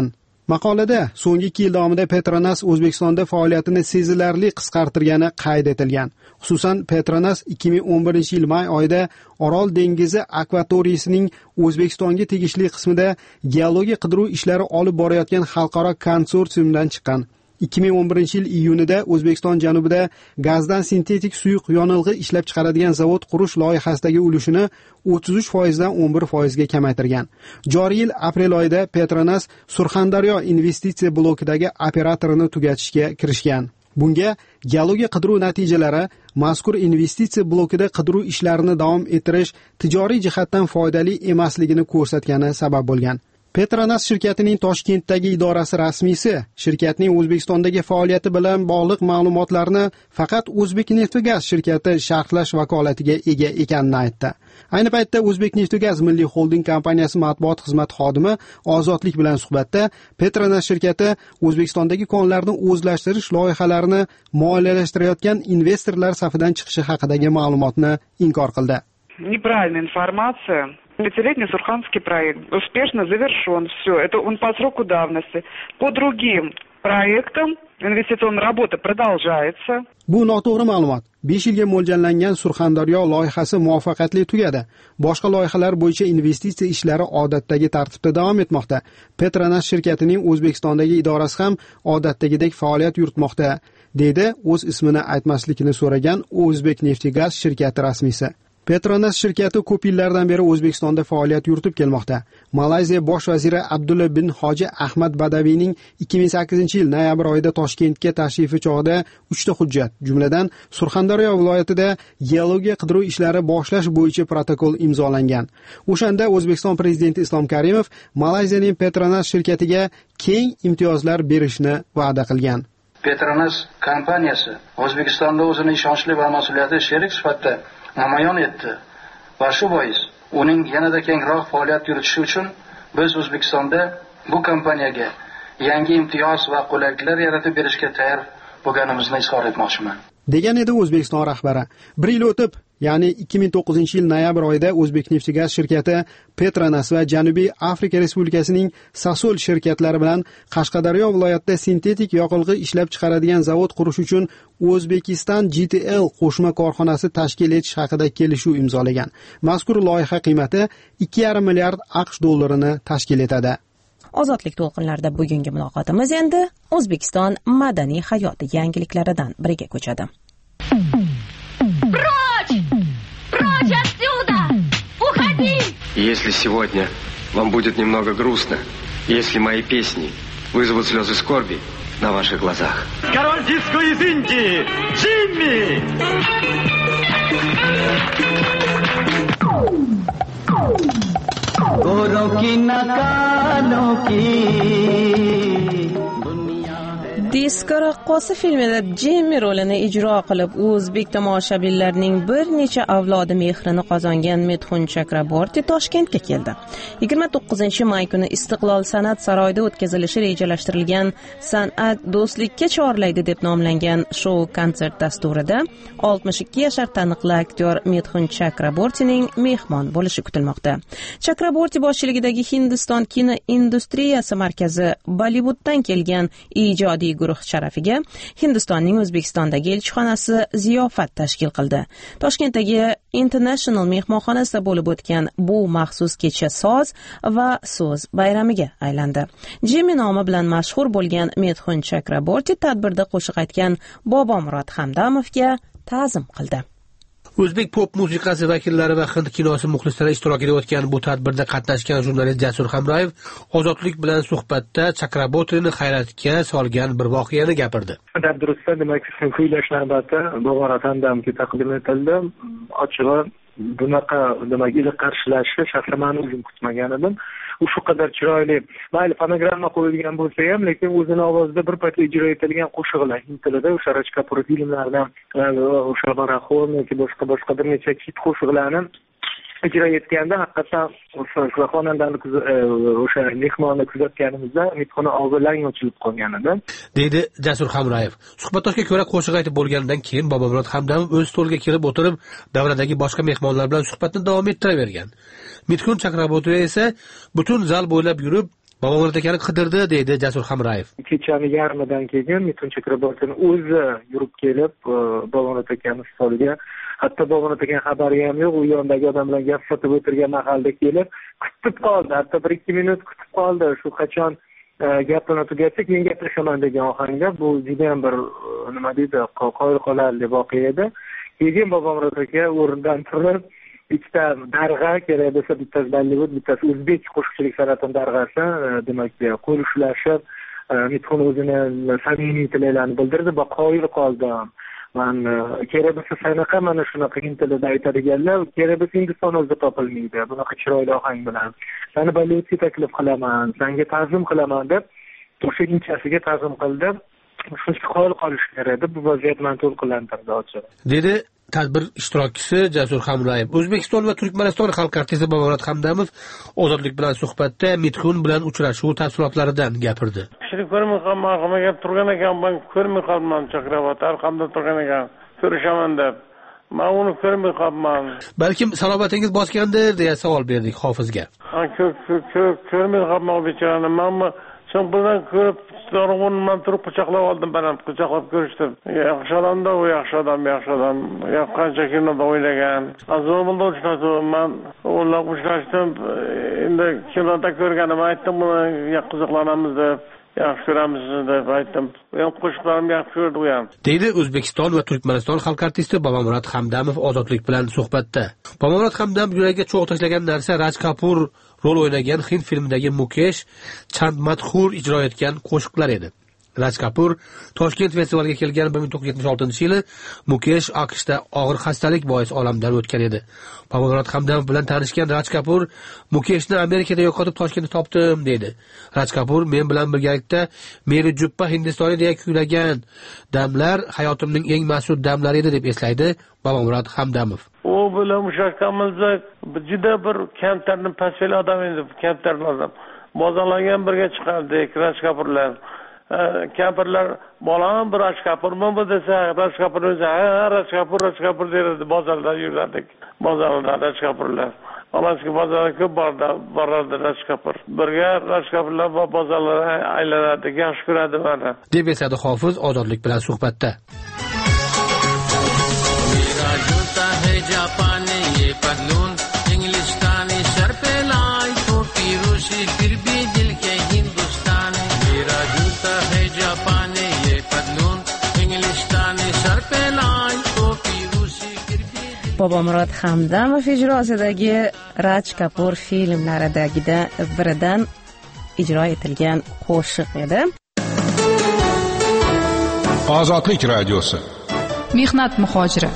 Maqolada so'nggi ikki yil davomida Petronas O'zbekistonda faoliyatini sezilarli qisqartirgani qayd etilgan. Xususan, Petronas ikki ming o'n birinchi yil may oyida Orol dengizi akvatoriyasining O'zbekistonga tegishli qismida geologiya qidiruv ishlari olib borayotgan xalqaro konsorsiumdan chiqqan. ikki ming o'n birinchi yil iyunida O'zbekiston janubida gazdan sintetik suyuq yonilg'i ishlab chiqaradigan zavod qurish loyihasidagi ulushini o'ttiz uch foiz dan o'n bir foiz ga kamaytirgan. Joriy yil aprel oyida Petronas Surxondaryo investitsiya blokidagi operatorini tugatishga kirishgan. Bunga geologiya qidiruv natijalari mazkur investitsiya blokida qidiruv ishlarini davom ettirish tijoriy jihatdan foydali emasligini ko'rsatgani sabab bo'lgan. Petronas shirkatining Toshkentdagi idorasi rasmiysi shirkatning O'zbekistondagi faoliyati bilan bog'liq ma'lumotlarni faqat O'zbekneftgaz shirkati sharhlash vakolatiga ega ekanini aytdi. Ayni paytda O'zbekneftgaz milliy xolding kompaniyasi matbuot xizmati xodimi Ozodlik bilan suhbatda Petronas shirkati O'zbekistondagi konlarni o'zlashtirish loyihalarini moliyalashtirayotgan investorlar safidan chiqishi haqidagi ma'lumotni inkor qildi. Неправильная информация. Пятилетний Сурханский проект успешно завершен. Все, это он по сроку давности. По другим проектам investitsion работа продолжается. Bu noto'g'ri ma'lumot. besh yilga mo'ljallangan Surxondaryo loyihasi muvaffaqiyatli tugadi. Boshqa loyihalar bo'yicha investitsiya ishlari odatdagi tartibda davom etmoqda. Petronas shirkatining O'zbekistondagi idorasi ham odatdagidek faoliyat yuritmoqda, dedi o'z ismini aytmaslikni so'ragan O'zbekneftgaz shirkati rasmiysi. Petronas shirkati ko'p yillardan beri O'zbekistonda faoliyat yuritib kelmoqda. Malayziya bosh vaziri Abdulla bin Hoji Ahmad Badaviyning ikki ming sakkizinchi yil noyabr oyida Toshkentga tashrifi chog'ida uchta hujjat, jumladan Surxondaryo viloyatida geologiya qidiruv ishlari boshlash bo'yicha protokol imzolangan. O'shanda O'zbekiston prezidenti Islom Karimov Malayziyaning Petronas shirkatiga keng imtiyozlar berishni va'da qilgan. Petronas kompaniyasi O'zbekistonda o'zini ishonchli va mas'uliyatli sherik sifatida namoyon etdi va shu bois uning yanada kengroq faoliyat yuritishi uchun biz O'zbekistonda bu kompaniyaga yangi imtiyoz va qulayliklar yaratib berishga tayyor bo'lganimizni izhor etmoqchiman, degan edi O'zbekiston rahbari. Bir yil o'tib, ya'ni ikki ming to'qqizinchi yil noyabr oyida O'zbekneftgaz shirkati Petronas va Janubiy Afrika Respublikasining Sasol shirkatlari bilan Qashqadaryo viloyatida sintetik yoqilg'i ishlab chiqaradigan zavod qurish uchun O'zbekiston G T L qo'shma korxonasi tashkil etish haqida kelishuv imzolagan. Mazkur loyiha qiymati ikki yarim milliard AQSh dollarini tashkil etadi. Ozodlik to'lqinlarida bugungi muloqotimiz endi O'zbekiston madaniy hayoti yangiliklaridan biriga ko'chadi. Прочь! Прочь отсюда! Уходи! Если сегодня вам будет немного грустно, если мои песни вызовут слезы скорби на ваших глазах. Король диско из Индии! Джимми! गोरों की नकालों की Disko raqqosi filmida Jimmy rolini ijro qilib, o'zbek tomoshabinlarining bir necha avlodi mehrini qozongan Mithun Chakraborti Toshkentga keldi. yigirma to'qqizinchi may kuni Istiqlol san'at saroyida o'tkazilishi rejalashtirilgan San'at do'stlikka chorlaydi deb nomlangan shou konsert dasturida oltmish ikki yashar taniqli aktyor Mithun Chakrabortining mehmon bo'lishi kutilmoqda. Chakraborti boshchiligidagi Hindiston kino industriyasi markazi Bollywooddan kelgan ijodiy guruh sharafiga Hindistonning O'zbekistondagi elchixonasi ziyofat tashkil qildi. Toshkentdagi International mehmonxonasida bo'lib o'tgan bu maxsus kecha soz va so'z bayramiga aylandi. Jimmy nomi bilan mashhur bo'lgan Mithun Chakraborti tadbirda qo'shiq aytgan Bobomurod Hamdamovga ta'zim qildi. O'zbek pop musiqasi vakillari va hind kinosi muxlislari ishtirok etayotgan bu tadbirda qatnashgan jurnalist Jasur Hamroyev Ozodlik bilan suhbatda Chakrabortini hayratga solgan bir voqeani gapirdi. Tadbirda demak kuylash navbati Bobomurod Hamdamovga taqdim etildi. Ochig'i bunaqa demak iliq qarshilashni shaxsan men o'zim kutmagan edim. U shu qadar chiroyli, mayli fonogramma qo'yilgan bo'lsa ham, lekin o'zini ovozida bir paytda ijro etilgan qo'shiqlar hind tilida o'sha Raj Kapur filmlaridan o'sha Baraxon yoki boshqa boshqa bir necha hit qo'shiqlarni ijro etganda haqiqatan o'sha xonandani o'sha mehmonni kuzatganimizda Mithun og'zi lang ochilib qolgan edi, deydi Jasur Hamroyev. Suhbatdoshga ko'ra qo'shiq aytib bo'lgandan keyin Bobomurod Hamdamov o'z stoliga kelib o'tirib, davradagi boshqa mehmonlar bilan suhbatni davom ettiravergan. Mithun Chakraborti esa butun zal bo'ylab yurib, Bobomurod akani qidirdi deydi Jasur Hamrayev. Kechani yarmidan keyin Mitun Chakrabortini o'zi yurib kelib Bobomurod akani stoliga, hatto Bobomurod akani xabari ham yo'q, u yondagi odam bilan gap sotib o'tirgan mahalda kelib kutib qoldi, hatto bir ikki minut kutib qoldi. Shu qachon gapini tugatsa keyin gaplashaman degan ohangda. Bu juda ham bir nima deydi, qoyil qolarli voqea edi. Keyin Bobomurod aka o'rnidan turib ikkita darg'a kerak bo'lsa, bittasi Bollivud, bittasi o'zbek qo'shiqchilik san'atining darg'asi, demak, qo'l ushlashib Mitxun o'zini samimiy tilaklarini bildirdi va qoyil qoldim. Men kerak bo'lsa sanaqa mana shunaqa hind tilida aytadiganlar, kerak bo'lsa Hindiston o'zida topilmaydi. Bunaqa chiroyli ohang bilan seni Bollivudga taklif qilaman, senga ta'zim qilaman deb o'sha inchasiga ta'zim qildi. Shuncha qoyil qolish kerak deb bu vaziyat meni to'lqinlantirdi ochig'i. Dedi tadbir ishtirokchisi Jasur Hamrayev. O'zbekiston va Turkmaniston xalq artisti Bobomurod Hamdamov ozodlik bilan suhbatda Mitxun bilan uchrashuv tafsilotlaridan gapirdi. Kishini ko'rmay qolmoqqa gap turgan ekan, men ko'rmay qolman, Chakravat arqamda turgan ekan, ko'rishaman deb. Men uni ko'rmay qolman. Balkim salobatingiz bosgandir deya savol berdik hofizga. Ha, ko'rmay qolmoq bechorani, men sen bilan ko'rib Dorg'unman turib quchoqlab oldim, baland quchoqlab ko'rishdim. Yaxshi odamda, u yaxshi odam, yaxshi odam. Yo'q, qancha kinoda o'ynagan. Azobunda uchrashdim, men o'ylab uchrashdim. Endi kinoda ko'rganim aytdim, buni qiziqlanamiz deb, yaxshi ko'ramiz deb aytdim. Men qo'shiqlarimni yaxshi ko'rdi u ham. Deydi O'zbekiston va Turkmaniston xalq artisti Bobomurod Hamdamov ozodlik bilan suhbatda. Bobomurod Hamdam yuragiga cho'g' tashlagan narsa Raj Kapur rol o'ynagan hind filmidagi Mukesh Chandmadhur ijro etgan qo'shiqlar edi. Raj Kapur Toshkent festivaliga kelgan bir ming to'qqiz yuz yetmish oltinchi yili Mukesh AQShda og'ir xastalik bois olamdan o'tgan edi. Bobomurod Hamdamov bilan tanishgan Raj Kapur Mukeshni Amerikada yo'qotib Toshkentda topdim dedi. Raj Kapur men bilan birgalikda Meri Juppa Hindistoni deya kuylagan damlar hayotimning eng mas'ud damlari edi deb eslaydi Bobomurod Hamdamov. U bilan mushakkamizda juda bir kamtarni pasfel odam edi, kamtar odam. Bozorlarga birga chiqardik, Raj Kapurlar. Kampirlar bolam bir Raj Kapurmi bu desa, Raj Kapur o'zi ha Raj Kapur, Raj Kapur derdi, bozorda yurardik. Bozorda Raj Kapurlar. Olasiga bozorga ko'p bordi, borardi Raj Kapur. Birga Raj Kapurlar va bozorlarga aylanardik, yaxshi ko'radi meni. Deb esadi hofiz ozodlik bilan suhbatda. जापानी ये पगलून इंग्लिस्तानी सर पे लाई टोपी रूसी फिर भी दिल के हिंदुस्तानी मेरा जूता है जापानी ये पगलून इंग्लिस्तानी सर पे लाई टोपी रूसी फिर भी Bobomurod Hamdamov ijrosidagi Raj Kapur filmlaridagida biridan ijro etilgan qo'shiq edi. Ozodlik radiosi. Mehnat muhojiri.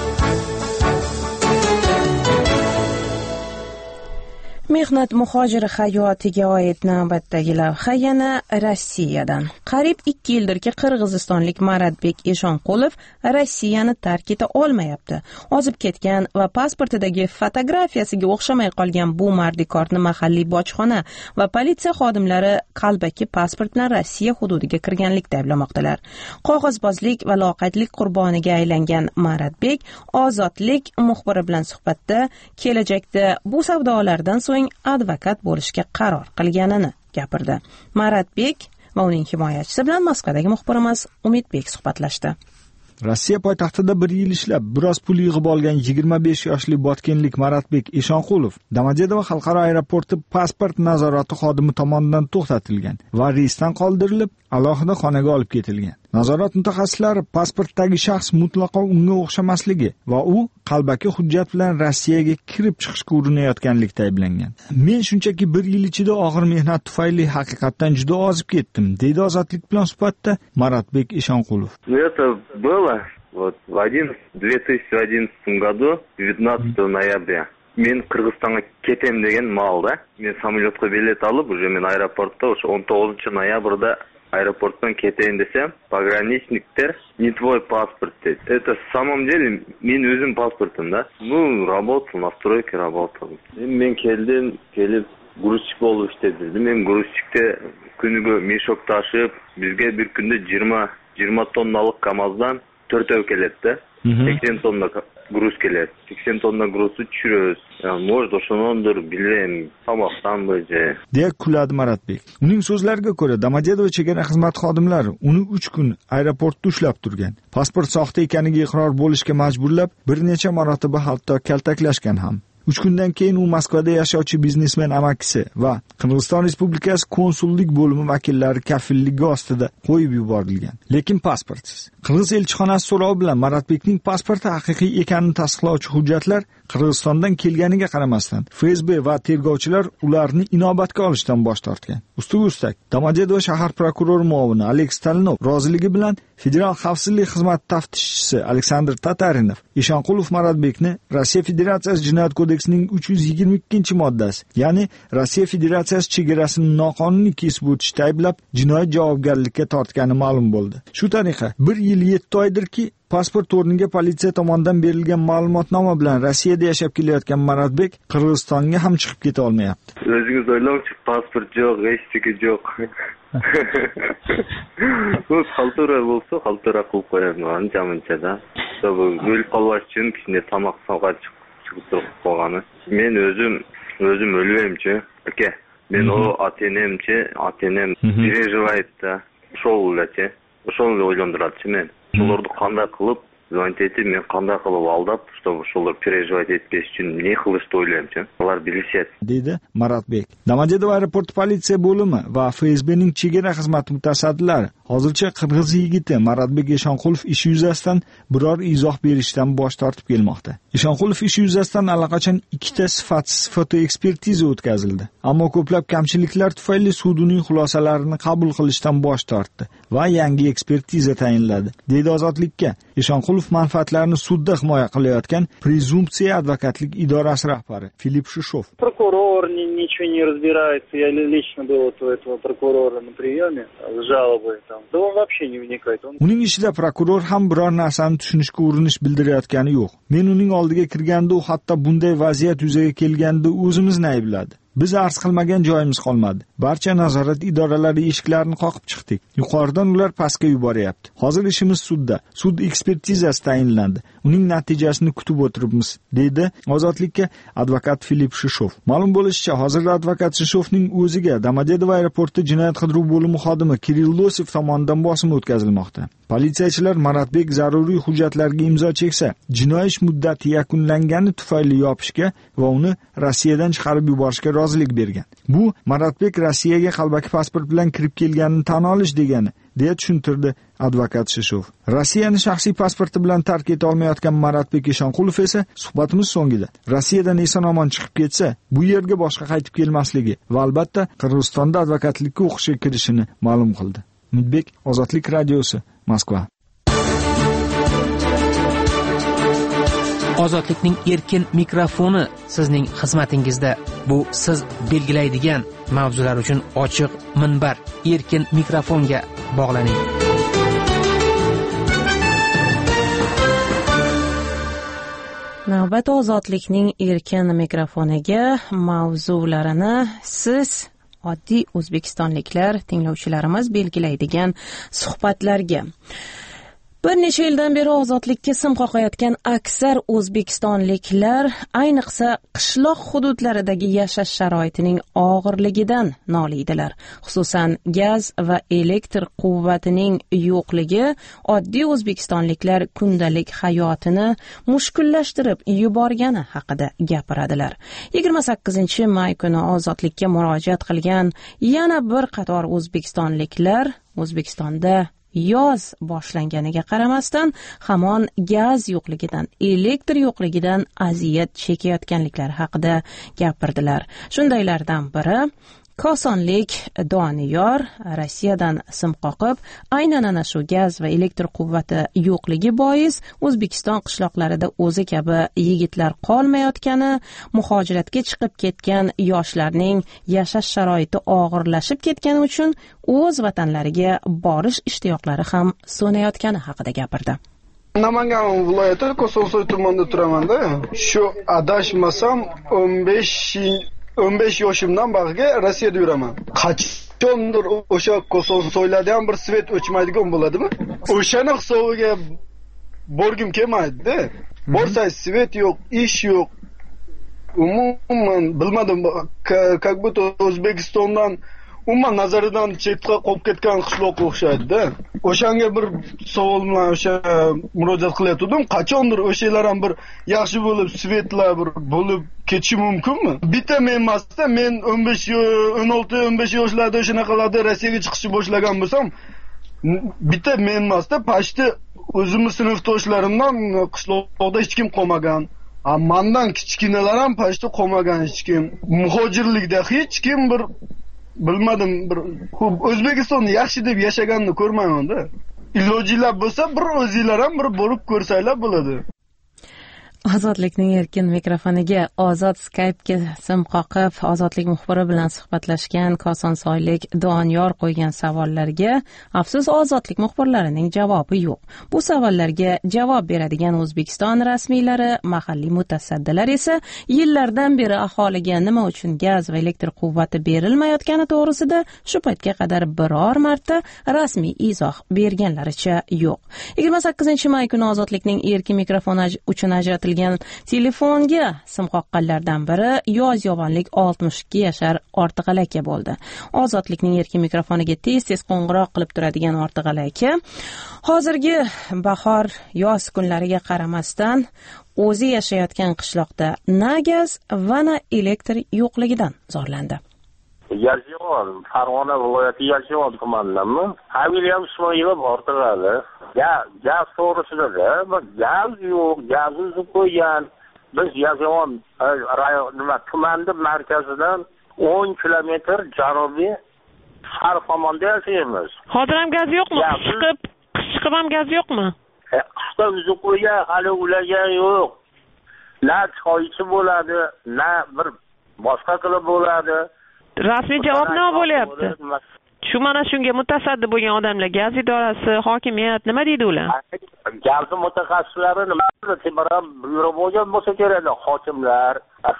Mehnat muhojiri hayotiga oid navbatdagi lavha yana Rossiyadan. Qariyb ikki yildirki qirg'izistonlik Maratbek Eshonqulov Rossiyani tark eta olmayapti. Ozib ketgan va pasportidagi fotografiyasiga o'xshamay qolgan bu mardikorni mahalliy bojxona va politsiya xodimlari qalbaki pasport bilan Rossiya hududiga kirganlikda ayblamoqdalar. Qog'ozbozlik va loqaydlik qurboniga aylangan Maratbek Ozodlik muxbiri bilan suhbatda kelajakda bu savdolardan so'ng advokat bo'lishga qaror qilganini gapirdi. Maratbek va uning himoyachisi bilan Moskvadagi muxbirimiz Umidbek suhbatlashdi. Rossiya poytaxtida bir yil ishlab, biroz pul yig'ib olgan yigirma besh yoshli botkenlik Maratbek Eshonqulov Domodedovo xalqaro aeroporti pasport nazorati xodimi tomonidan to'xtatilgan va reysdan qoldirilib, alohida xonaga olib ketilgan. Nazorat mutaxassislari pasportdagi shaxs mutlaqo unga o'xshamasligi va u qalbaki hujjat bilan Rossiyaga kirib chiqishga urinayotganlikda ayblangan. Men shunchaki bir yil ichida og'ir mehnat tufayli haqiqatdan juda ozib ketdim, deydi Ozodlik bilan suhbatda Maratbek Eshonqulov. Это было вот в две тысячи одиннадцатом году, девятнадцатого ноября. Men Qirg'izistonga ketem degan malda, men samolyotga bilet olib, уже men aeroportda o'sha o'n to'qqizinchi noyabrda aeroportdan ketayin desem, pограничниктер не твой паспорт dedi. Это в самом деле men o'zim pasportim da. Ну, работал, на стройке работал. Men keldim, kelib грузчик bo'lib ishladim. Men грузчикте күнүгө мешок ташып, bizga bir kunda yigirma yigirma tonnalik kamazdan төртөө келет да. сексен тонна груз келет. сексен тонна грузду түшүрөбүз. Может, ошондор билбейм, тамактанбы же. deya kuladi Maratbek. Uning so'zlariga ko'ra, Domodedovo chegara xizmati xodimlari uni uch kun aeroportda ushlab turgan. Pasport soxta ekaniga iqror bo'lishga majburlab, bir necha marotaba hatto kaltaklashgan ham. uch kundan keyin u Moskvada yashovchi biznesmen amakisi va Qirg'iziston Respublikasi konsullik bo'limi vakillari kafilligi ostida qo'yib yuborilgan. Lekin pasportsiz. Qirg'iz elchixonasi so'rovi bilan Maratbekning pasporti haqiqiy ekanini tasdiqlovchi hujjatlar Qirg'izistondan kelganiga qaramasdan F S B va tergovchilar ularni inobatga olishdan bosh tortgan. Ustiga ustak, Domodedovo shahar prokurori muovini Aleks Stalinov roziligi bilan Federal xavfsizlik xizmati taftishchisi Aleksandr Tatarinov Eshonqulov Maratbekni Rossiya Federatsiyasi jinoyat kodeksining uch yuz yigirma ikkinchi moddasi, ya'ni Rossiya Federatsiyasi chegarasini noqonuniy kesib o'tishda ayblab, jinoyat javobgarlikka tortgani ma'lum bo'ldi. Shu tariqa bir yil yetti oydirki, pasport o'rniga politsiya tomonidan berilgan ma'lumotnoma bilan Rossiyada yashab kelayotgan Maratbek Qirg'izistonga ham chiqib keta olmayapti. O'zingiz o'ylang-chi, pasport yo'q, hech narsa yo'q. Bu xaltura bo'lsa, xaltura qilib qo'yaman ancha-munchada. Bu o'lib qolmas uchun kichkina tamoq sovg'a chiqib turib qolgani. Men o'zim o'zim o'lmayimchi, aka. Men o ota-enamchi, ota-enam переживает-da. O'shollarchi, o'sholni o'ylantiradi men. Ularni qanday qilib, звонить etib, men qanday qilib aldab, чтобы ular переживать etmес uchun ne qilishni o'ylayman. Ular bilishadi, dedi Maratbek. Domodedovo aeroport politsiya bo'limi va F S Bning chegara xizmati mutasaddilari hozircha qirg'iz yigiti Maratbek Eshonqulov ishi yuzasidan biror izoh berishdan bosh tortib kelmoqda. Eshonqulov ishi yuzasidan allaqachon ikkita sifatsiz fotoekspertiza o'tkazildi. Ammo ko'plab kamchiliklar tufayli sud uning xulosalarini qabul qilishdan bosh tortdi va yangi ekspertiza tayinladi. Deydi Ozodlikka Eshonqulov manfaatlarini sudda himoya qilayotgan Prezumpsiya advokatlik idorasi rahbari Filip Shishov. Прокурор ничего не разбирается. Я лично был у этого прокурора на приеме с жалобой там. Да он вообще не вникает. Он... Uning ishida prokuror ham biror narsani tushunishga urinish bildirayotgani yo'q. Men uning oldiga kirganda u hatto bunday vaziyat yuzaga kelganda o'zimizni aybladi. Biz arz qilmagan joyimiz qolmadi. Barcha nazorat idoralari eshiklarini qoqib chiqdik. Yuqoridan ular pastga yuboryapti. Hozir ishimiz sudda. Sud ekspertizasi tayinlandi. Uning natijasini kutib o'tiribmiz, dedi Ozodlikka advokat Filip Shishov. Ma'lum bo'lishicha, hozirda advokat Shishovning o'ziga Domodedovo aeroporti jinoyat qidiruv bo'limi xodimi Kirill Losov tomonidan bosim o'tkazilmoqda. Politsiyachilar Maratbek zaruriy hujjatlarga imzo cheksa, jinoiy ish muddati yakunlangani tufayli yopishga va uni Rossiyadan chiqarib yuborishga rozilik bergan. Bu Maratbek Rossiyaga qalbaki pasport bilan kirib kelganini tan olish degani, deya tushuntirdi advokat Shishov. Rossiyani shaxsiy pasporti bilan tark eta olmayotgan Maratbek Eshonqulov esa suhbatimiz so'ngida Rossiyadan eson-omon chiqib ketsa, bu yerga boshqa qaytib kelmasligi va albatta Qirg'izistonda advokatlikka o'qishga kirishini ma'lum qildi. Umidbek, Ozodlik radiosi, Moskva. Ozodlikning erkin mikrofoni sizning xizmatingizda. Bu siz belgilaydigan mavzular uchun ochiq minbar. Erkin mikrofonga bog'laning. Navbat Ozodlikning erkin mikrofoniga mavzularini siz oddiy o'zbekistonliklar tinglovchilarimiz belgilaydigan suhbatlarga. Bir necha yildan beri ozodlikka sim qoqayotgan aksar o'zbekistonliklar ayniqsa qishloq hududlaridagi yashash sharoitining og'irligidan noliydilar. Xususan gaz va elektr quvvatining yo'qligi oddiy o'zbekistonliklar kundalik hayotini mushkullashtirib yuborgani haqida gapiradilar. yigirma sakkizinchi may kuni ozodlikka murojaat qilgan yana bir qator o'zbekistonliklar O'zbekistonda yoz boshlanganiga qaramasdan hamon gaz yo'qligidan, elektr yo'qligidan aziyat chekayotganliklari haqida gapirdilar. Shundaylardan biri Kosonlik Doniyor Rossiyadan sim qoqib, aynan ana shu gaz va elektr quvvati yo'qligi bois O'zbekiston qishloqlarida o'zi kabi yigitlar qolmayotgani, muhojiratga chiqib ketgan yoshlarning yashash sharoiti og'irlashib ketgani uchun o'z vatanlariga borish ishtiyoqlari ham so'nayotgani haqida gapirdi. Namangan viloyati Kosonsoy tumanida turaman-da. Shu adashmasam o'n besh yoshimdan beri Rossiyada yuraman. Qachondir o'sha Kosonsoylarda ham bir svet o'chmaydigan bo'ladimi? O'shani hisobiga borgim kelmaydi-da. Borsangiz svet yo'q, ish yo'q. Umuman bilmadim, как будто O'zbekistondan umuman nazaridan chetga qolib ketgan qishloqqa o'xshaydi-da. O'shanga bir savol bilan o'sha murojaat qilyotgandim. Qachondir o'shalar ham bir yaxshi bo'lib, svetlar bir bo'lib ketishi mumkinmi? Bitta men emasda, men o'n besh, o'n olti, o'n besh yoshlarda shunaqalarda Rossiyaga chiqishni boshlagan bo'lsam, bitta men emasda, pashti o'zimning sinfdoshlarimdan qishloqda hech kim qolmagan. Mendan kichkinalar ham pashti qolmagan hech kim. Muhojirlikda hech kim bir bilmadim, bir O'zbekistonni yaxshi deb yashaganini ko'rmayman-da. Ilojinglar bo'lsa, bir o'zingizlar ham bir borib ko'rsanglar bo'ladi. Ozodlikning erkin mikrofoniga Ozod Skype'ga sim qoqib, Ozodlik muxbiri bilan suhbatlashgan Kosonsoylik Doniyor qo'ygan savollarga afsus Ozodlik muxbirlarining javobi yo'q. Bu savollarga javob beradigan O'zbekiston rasmiylari, mahalliy mutasaddilar esa yillardan beri aholiga nima uchun gaz va elektr quvvati berilmayotgani to'g'risida shu paytga qadar biror marta rasmiy izoh berganlaricha yo'q. yigirma sakkizinchi may kuni Ozodlikning erkin mikrofoni uchun ajratilgan telefonga sim qoqqanlardan biri yozyovonlik oltmish ikki yashar Ortiqal aka bo'ldi. Ozodlikning erkin mikrofoniga tez-tez qo'ng'iroq qilib turadigan Ortiqal aka hozirgi bahor yoz kunlariga qaramasdan o'zi yashayotgan qishloqda na gaz va na elektr yo'qligidan zorlandi. Yozyovon, Farg'ona viloyati Yozyovon tumanidanmi? William Ismoilov Ortiqal. Ya, gaz to'g'risida-da, gaz yo'q, gazni uzib qo'ygan. Biz Yozyovon rayon nima tumanda markazidan o'n kilometr janubiy sharq tomonda yashaymiz. Hozir ham gaz yo'qmi? Chiqib, chiqib ham gaz yo'qmi? Qishda uzib qo'ygan, hali ulagan yo'q. Na choy ichib bo'ladi, na bir boshqa qilib bo'ladi. Rasmiy javob nima bo'lyapti? Shu mana shunga mutasaddi bo'lgan odamlar, gaz idorasi, hokimiyat nima deydi ular? Gaz mutaxassislari nima deydi? Temir buyruq bo'lgan bo'lsa kerak, hokimlar,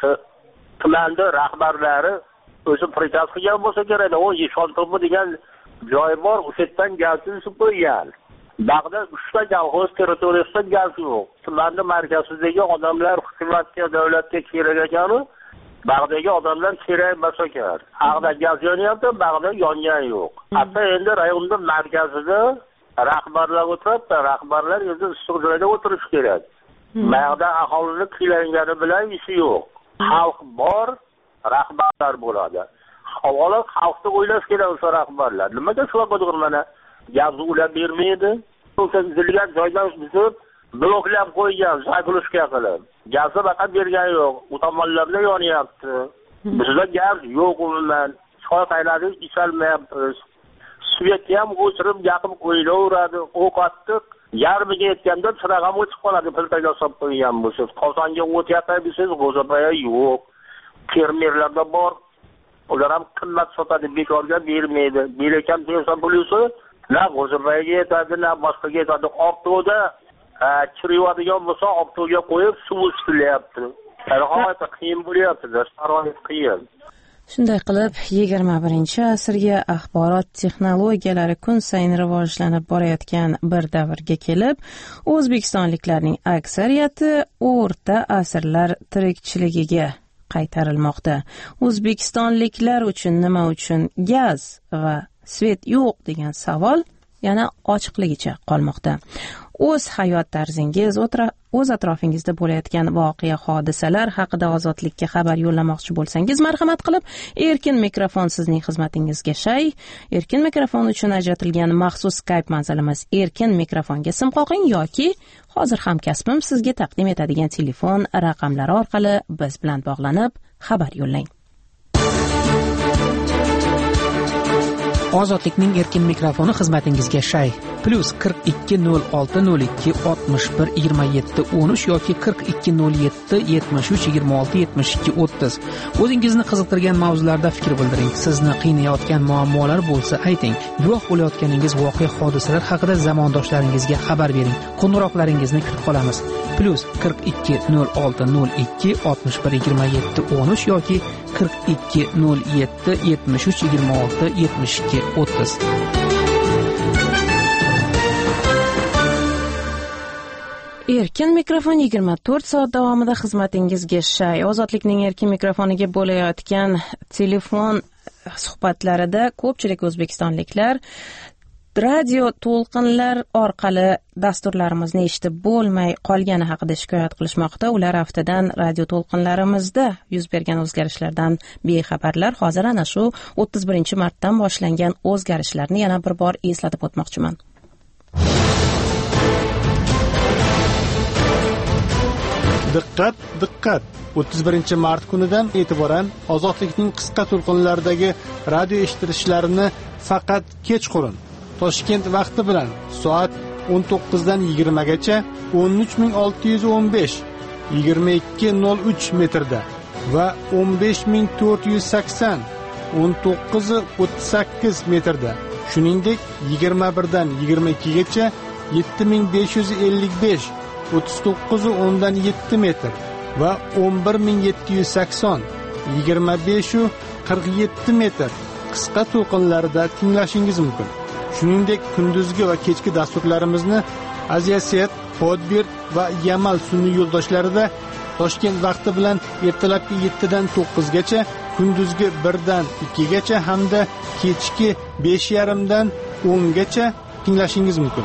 tumanda rahbarlari o'zi prikaz qilgan bo'lsa kerak. O Yeshon to'pi degan joy bor, o'sha yerdan gazni uzib qo'ygan. Bag'da uchta kolxoz territoriyasida gaz yo'q. Tumanda markazidagi odamlar hukumatga, davlatga kerak ekani Bag'dagi odamlar kerak emas ekan. Bag'da gaz yonyapti, bag'da yongan yo'q. Hatto endi rayonning markazida rahbarlar o'tiribdi, rahbarlar endi issiq joyda o'tirish kerak. Bag'da aholini qiylangani bilan ishi yo'q. Xalq bor, rahbarlar bo'ladi. Avvalo xalqni o'ylash kerak o'sha rahbarlar. Nimaga shunaqa bo'lgan mana gazni ulab bermaydi? O'sha zilgan joydan bizib bloklab qo'ygan, zaglishga qilib. Gazni faqat bergani yo'q. U tomonlarda yonyapti. Bizda gaz yo'q umuman. Choy qaynatib icholmayapmiz. Svetni ham o'chirib, yoqib qo'yilaveradi. Ovqatni yarmiga yetganda chiroq ham o'chib qoladi, filtrga solib qo'ygan bo'lsangiz. Qozonga o't yoqaysiz, g'o'zabaya yo'q. Fermerlarda bor. Ular ham qimmat sotadi, bekorga bermaydi. Berkan bersa pulisi, na g'o'zabayaga yetadi, na boshqaga yetadi. Optoda chiriyadigan bo'lsa, optoga qo'yib suv ustilayapti. Sharoit qiyin bo'lyapti, sharoit qiyin. Shunday qilib, yigirma birinchi asrga axborot texnologiyalari kun sayin rivojlanib borayotgan bir davrga kelib, o'zbekistonliklarning aksariyati o'rta asrlar tirikchiligiga qaytarilmoqda. O'zbekistonliklar uchun nima uchun gaz va svet yo'q degan savol yana ochiqligicha qolmoqda. O'z hayot tarzingiz, o'z atrofingizda bo'layotgan voqea hodisalar haqida Ozodlikka xabar yo'llamoqchi bo'lsangiz, marhamat qilib erkin mikrofon sizning xizmatingizga shay. Erkin mikrofon uchun ajratilgan maxsus Skype manzilimiz erkin mikrofonga sim qoqing yoki hozir hamkasbim sizga taqdim etadigan telefon raqamlari orqali biz bilan bog'lanib xabar yo'llang. Ozodlikning erkin mikrofoni xizmatingizga shay. Plus qirq ikki nol olti nol ikki oltmish bir yigirma yetti o'n uch yoki qirq ikki nol yetti yetmish uch yigirma olti yetmish ikki o'ttiz. O'zingizni qiziqtirgan mavzularda fikr bildiring. Sizni qiynayotgan muammolar bo'lsa ayting. Guvoh bo'layotganingiz voqea hodisalar haqida zamondoshlaringizga xabar bering. Qo'ng'iroqlaringizni kutib qolamiz. Plus qirq ikki nol olti nol ikki oltmish bir yigirma yetti o'n uch yoki qirq ikki nol yetti yetmish uch yigirma olti yetmish ikki o'ttiz. Erkin mikrofon yigirma to'rt soat davomida xizmatingizga shay. Ozodlikning erkin mikrofoniga bo'layotgan telefon suhbatlarida ko'pchilik o'zbekistonliklar radio to'lqinlar orqali dasturlarimizni eshitib bo'lmay qolgani haqida shikoyat qilishmoqda. Ular haftadan radio to'lqinlarimizda yuz bergan o'zgarishlardan bexabarlar. Hozir ana shu o'ttiz birinchi martdan boshlangan o'zgarishlarni yana bir bor eslatib o'tmoqchiman. Diqqat, diqqat! o'ttiz birinchi mart kunidan e'tiboran Ozodlikning qisqa to'lqinlaridagi radio eshitilishlarini faqat kechqurun Toshkent vaqti bilan soat o'n to'qqizdan yigirmagacha o'n uch ming olti yuz o'n besh yigirma ikki nol uch metrda va o'n besh ming to'rt yuz sakson o'n to'qqiz o'ttiz sakkiz metrda, shuningdek yigirma birdan yigirma ikkigacha yetti ming besh yuz ellik besh o'ttiz to'qqiz o'ndan yetti metr va o'n bir ming yetti yuz sakson yigirma besh qirq yetti metr qisqa to'lqinlarida tinglashingiz mumkin. Shuningdek, kunduzgi va kechki dasturlarimizni Aziyaset, Podbir va Yamal sun'iy yo'ldoshlarida Toshkent vaqti bilan ertalabki yettidan to'qqizgacha, kunduzgi birdan ikkigacha hamda kechki besh yarim dan o'ngacha tinglashingiz mumkin.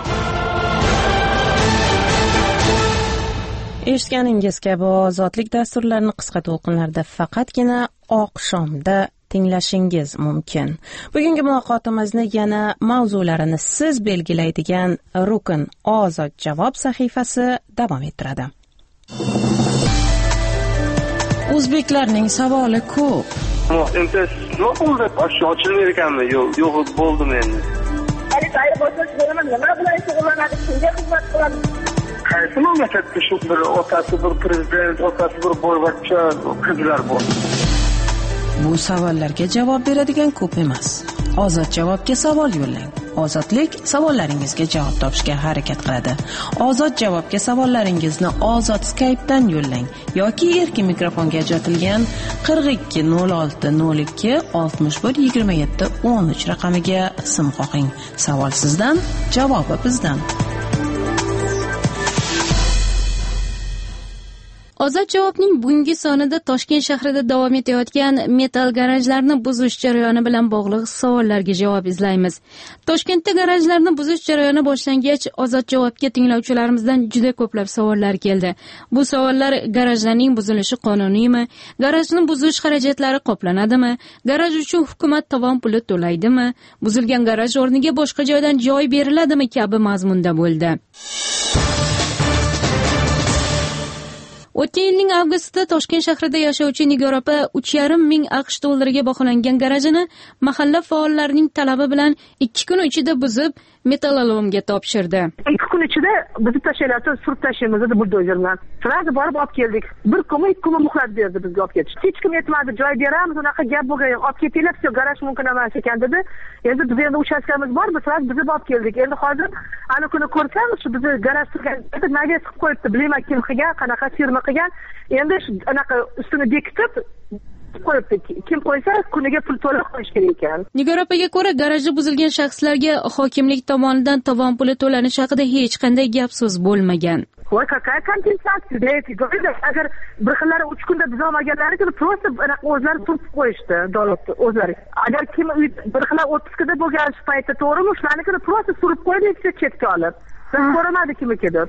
Eshitganingiz kabi ozodlik dasturlarini qisqa to'lqinlarda faqatgina oqshomda tinglashingiz mumkin. Bugungi muloqotimizni yana mavzularini siz belgilaydigan Rukn Ozod javob sahifasi davom ettiradi. O'zbeklarning savoli ko'p. Endi nima bo'ldi? Oshno ochilmay ekanmi? Yo'q, yo'q bo'ldimi endi. Hali tayyor bo'lsa, nima nima bilan shug'ullanadi, kimga xizmat qiladi? Qaysi mamlakatda shu bir otasi bir prezident, otasi bir boyvachcha qizlar bor? Bu savollarga javob beradigan ko'p emas. Ozod javobga savol yo'llang. Ozodlik savollaringizga javob topishga harakat qiladi. Ozod javobga savollaringizni Ozod Skype'dan yo'llang yoki erkin mikrofonga ajratilgan qirq ikki nol olti nol ikki oltmish bir yigirma yetti o'n uch raqamiga sim qo'ying. Savol sizdan, javobi bizdan. Ozod javobning bugungi sonida Toshkent shahrida davom etayotgan metal garajlarni buzish jarayoni bilan bog'liq savollarga javob izlaymiz. Toshkentda garajlarni buzish jarayoni boshlangach, Ozod javobga tinglovchilarimizdan juda ko'plab savollar keldi. Bu savollar garajlarning buzilishi qonuniymi? Garajni buzish xarajatlari qoplanadimi? Garaj uchun hukumat tovon puli to'laydimi? Buzilgan garaj o'rniga boshqa joydan joy beriladimi kabi mazmunda bo'ldi. O'tgan yilning avgustida Toshkent shahrida yashovchi Nigor opa uch yarim ming AQSh dollariga baholangan garajini mahalla faollarining talabi bilan ikki kun ichida buzib, metallolomga topshirdi. ikki kun ichida buzib tashlayapti, surib tashlaymiz dedi buldozer bilan. Sразу borib olib keldik. Bir kun, ikki kun muhlat berdi bizga olib ketish. Hech kim aytmadi, joy beramiz, unaqa gap bo'lgan yo'q. Olib ketinglar, shu garaj mumkin emas ekan dedi. Endi biz endi uchastkamiz bor, biz sразу buzib olib keldik. Endi hozir ana kuni ko'rsam, shu bizni garaj turgan naves qilib qo'yibdi. Bilmayman kim qilgan, qanaqa firma qilgan. Endi anaqa ustini bekitib qo'yibdi. Kim qo'ysa kuniga pul to'lab qo'yish kerak ekan. Nigor opaga ko'ra, garaji buzilgan shaxslarga hokimlik tomonidan tovon puli to'lanishi haqida hech qanday gap so'z bo'lmagan. Voy, какая компенсация? Agar bir xillari uch kunda buzolmaganlari uchun просто anaqa o'zlari turib qo'yishdi, davlatni o'zlari. Agar kim bir xillar o'ttiz kunda bo'lgan paytda to'g'rimi, shularnikini просто surib qo'ydi, chetga olib. Biz ko'rmadi kimniki deb.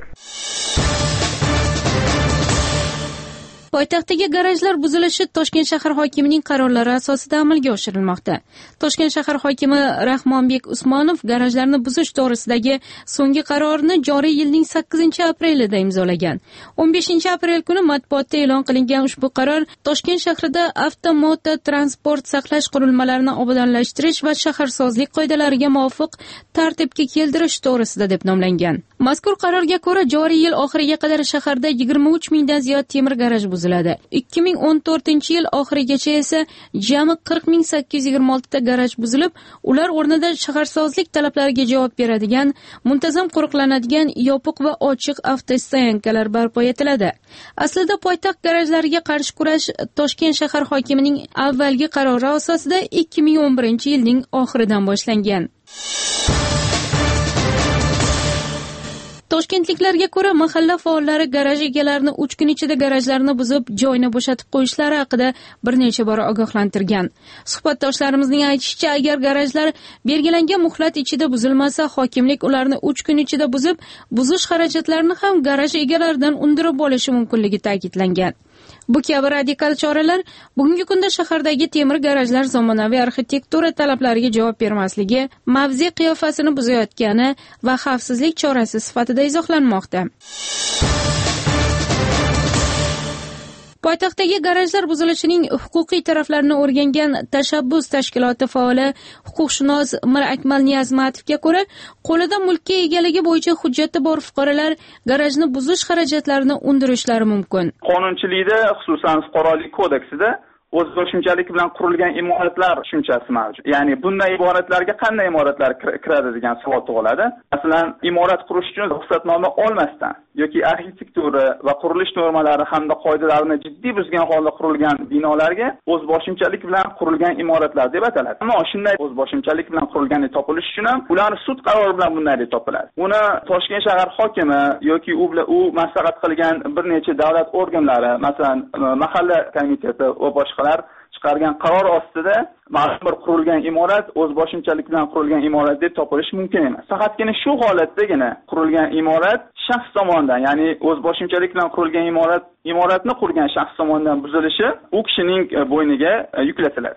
Poytaxtdagi garajlar buzilishi Toshkent shahar hokimining qarorlari asosida amalga oshirilmoqda. Toshkent shahar hokimi Rahmonbek Usmonov garajlarni buzish to'g'risidagi so'nggi qarorni joriy yilning sakkizinchi aprelida imzolagan. o'n beshinchi aprel kuni matbuotda e'lon qilingan ushbu qaror Toshkent shahrida avtomoto transport saqlash qurilmalarini obodonlashtirish va shaharsozlik qoidalariga muvofiq tartibga keltirish to'g'risida deb nomlangan. Mazkur qarorga ko'ra joriy yil oxiriga qadar shaharda yigirma uch mingdan ziyod temir garaj buziladi. ikki ming o'n to'rtinchi yil oxirigacha esa jami qirq ming sakkiz yuz yigirma olti ta garaj buzilib, ular o'rnida shaharsozlik talablariga javob beradigan, muntazam qo'riqlanadigan yopiq va ochiq avtostoyankalar barpo etiladi. Aslida poytaxt garajlariga qarshi kurash Toshkent shahar hokimining avvalgi qarori asosida ikki ming o'n birinchi yilning oxiridan boshlangan. Toshkentliklarga ko'ra, mahalla faollari garaj egalarini uch kun ichida garajlarni buzib, joyni bo'shatib qo'yishlari haqida bir necha bor ogohlantirgan. Suhbatdoshlarimizning aytishicha, agar garajlar belgilangan muhlat ichida buzilmasa, hokimlik ularni uch kun ichida buzib, buzish xarajatlarini ham garaj egalaridan undirib olishi mumkinligi ta'kidlangan. Bu kabi radikal choralar bugungi kunda shahardagi temir garajlar zamonaviy arxitektura talablariga javob bermasligi, mavze qiyofasini buzayotgani va xavfsizlik chorasi sifatida izohlanmoqda. Poytaxtdagi garajlar buzilishining huquqiy taraflarini o'rgangan tashabbus tashkiloti faoli huquqshunos Mir Akmal Niyazmatovga ko'ra, qo'lida mulkka egaligi bo'yicha hujjati bor fuqarolar garajni buzish xarajatlarini undirishlari mumkin. Qonunchilikda, xususan fuqarolik kodeksida o'zboshimchalik bilan qurilgan imoratlar tushunchasi mavjud. Ya'ni bunday imoratlarga qanday imoratlar kiradi degan savol tug'iladi. Masalan, imorat qurish uchun ruxsatnoma olmasdan yoki arxitektura va qurilish normalari hamda qoidalarini jiddiy buzgan holda qurilgan binolarga o'zboshimchalik bilan qurilgan imoratlar deb ataladi. Ammo shunday o'zboshimchalik bilan qurilgani topilishi uchun ham ular sud qarori bilan bunday deb topiladi. Uni Toshkent shahar hokimi yoki u bilan u maslahat qilgan bir necha davlat organlari, masalan, mahalla komiteti va boshqa chiqargan qaror ostida ma'lum bir qurilgan imorat o'zboshimchalik bilan qurilgan imorat deb topilishi mumkin emas. Faqatgina shu holatdagina qurilgan imorat shaxs tomonidan, ya'ni o'zboshimchalik bilan qurilgan imorat imoratni qurgan shaxs tomonidan buzilishi u kishining bo'yniga yuklatiladi.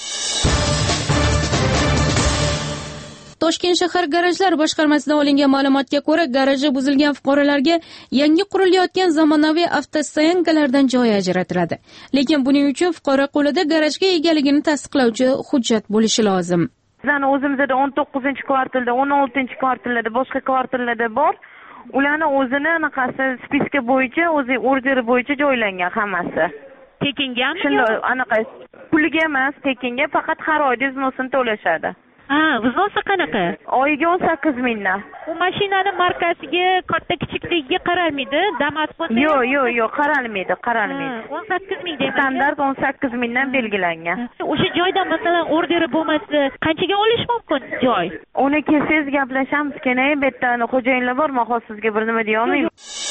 Toshkent shahar garajlar boshqarmasidan olingan ma'lumotga ko'ra, garaji buzilgan fuqarolarga yangi qurilayotgan zamonaviy avtostoyankalardan joy ajratiladi. Lekin buning uchun fuqaro qo'lida garajga egaligini tasdiqlovchi hujjat bo'lishi lozim. Bizning o'zimizda o'n to'qqizinchi kvartalda, o'n oltinchi kvartallarda, boshqa kvartallarda bor. Ularni o'zini anaqasi spiska bo'yicha, o'zi orderi bo'yicha joylangan hammasi. Tekingami? Shunday anaqa puliga emas, tekinga faqat har oy vznosini to'lashadi. Ha, viznosi qanaqa? Oyiga o'n sakkiz mingdan. U mashinani markasiga, katta kichikligiga qaralmaydi, Damas bo'lsa. Yo'q, yo'q, yo'q, qaralmaydi, qaralmaydi. o'n sakkiz ming deb standart o'n sakkiz mingdan belgilangan. O'sha joydan masalan orderi bo'lmasa, qanchaga olish mumkin joy? Uni kelsangiz gaplashamiz, kenay bu yerda xo'jayinlar bor, men hozir sizga bir nima deya olmayman.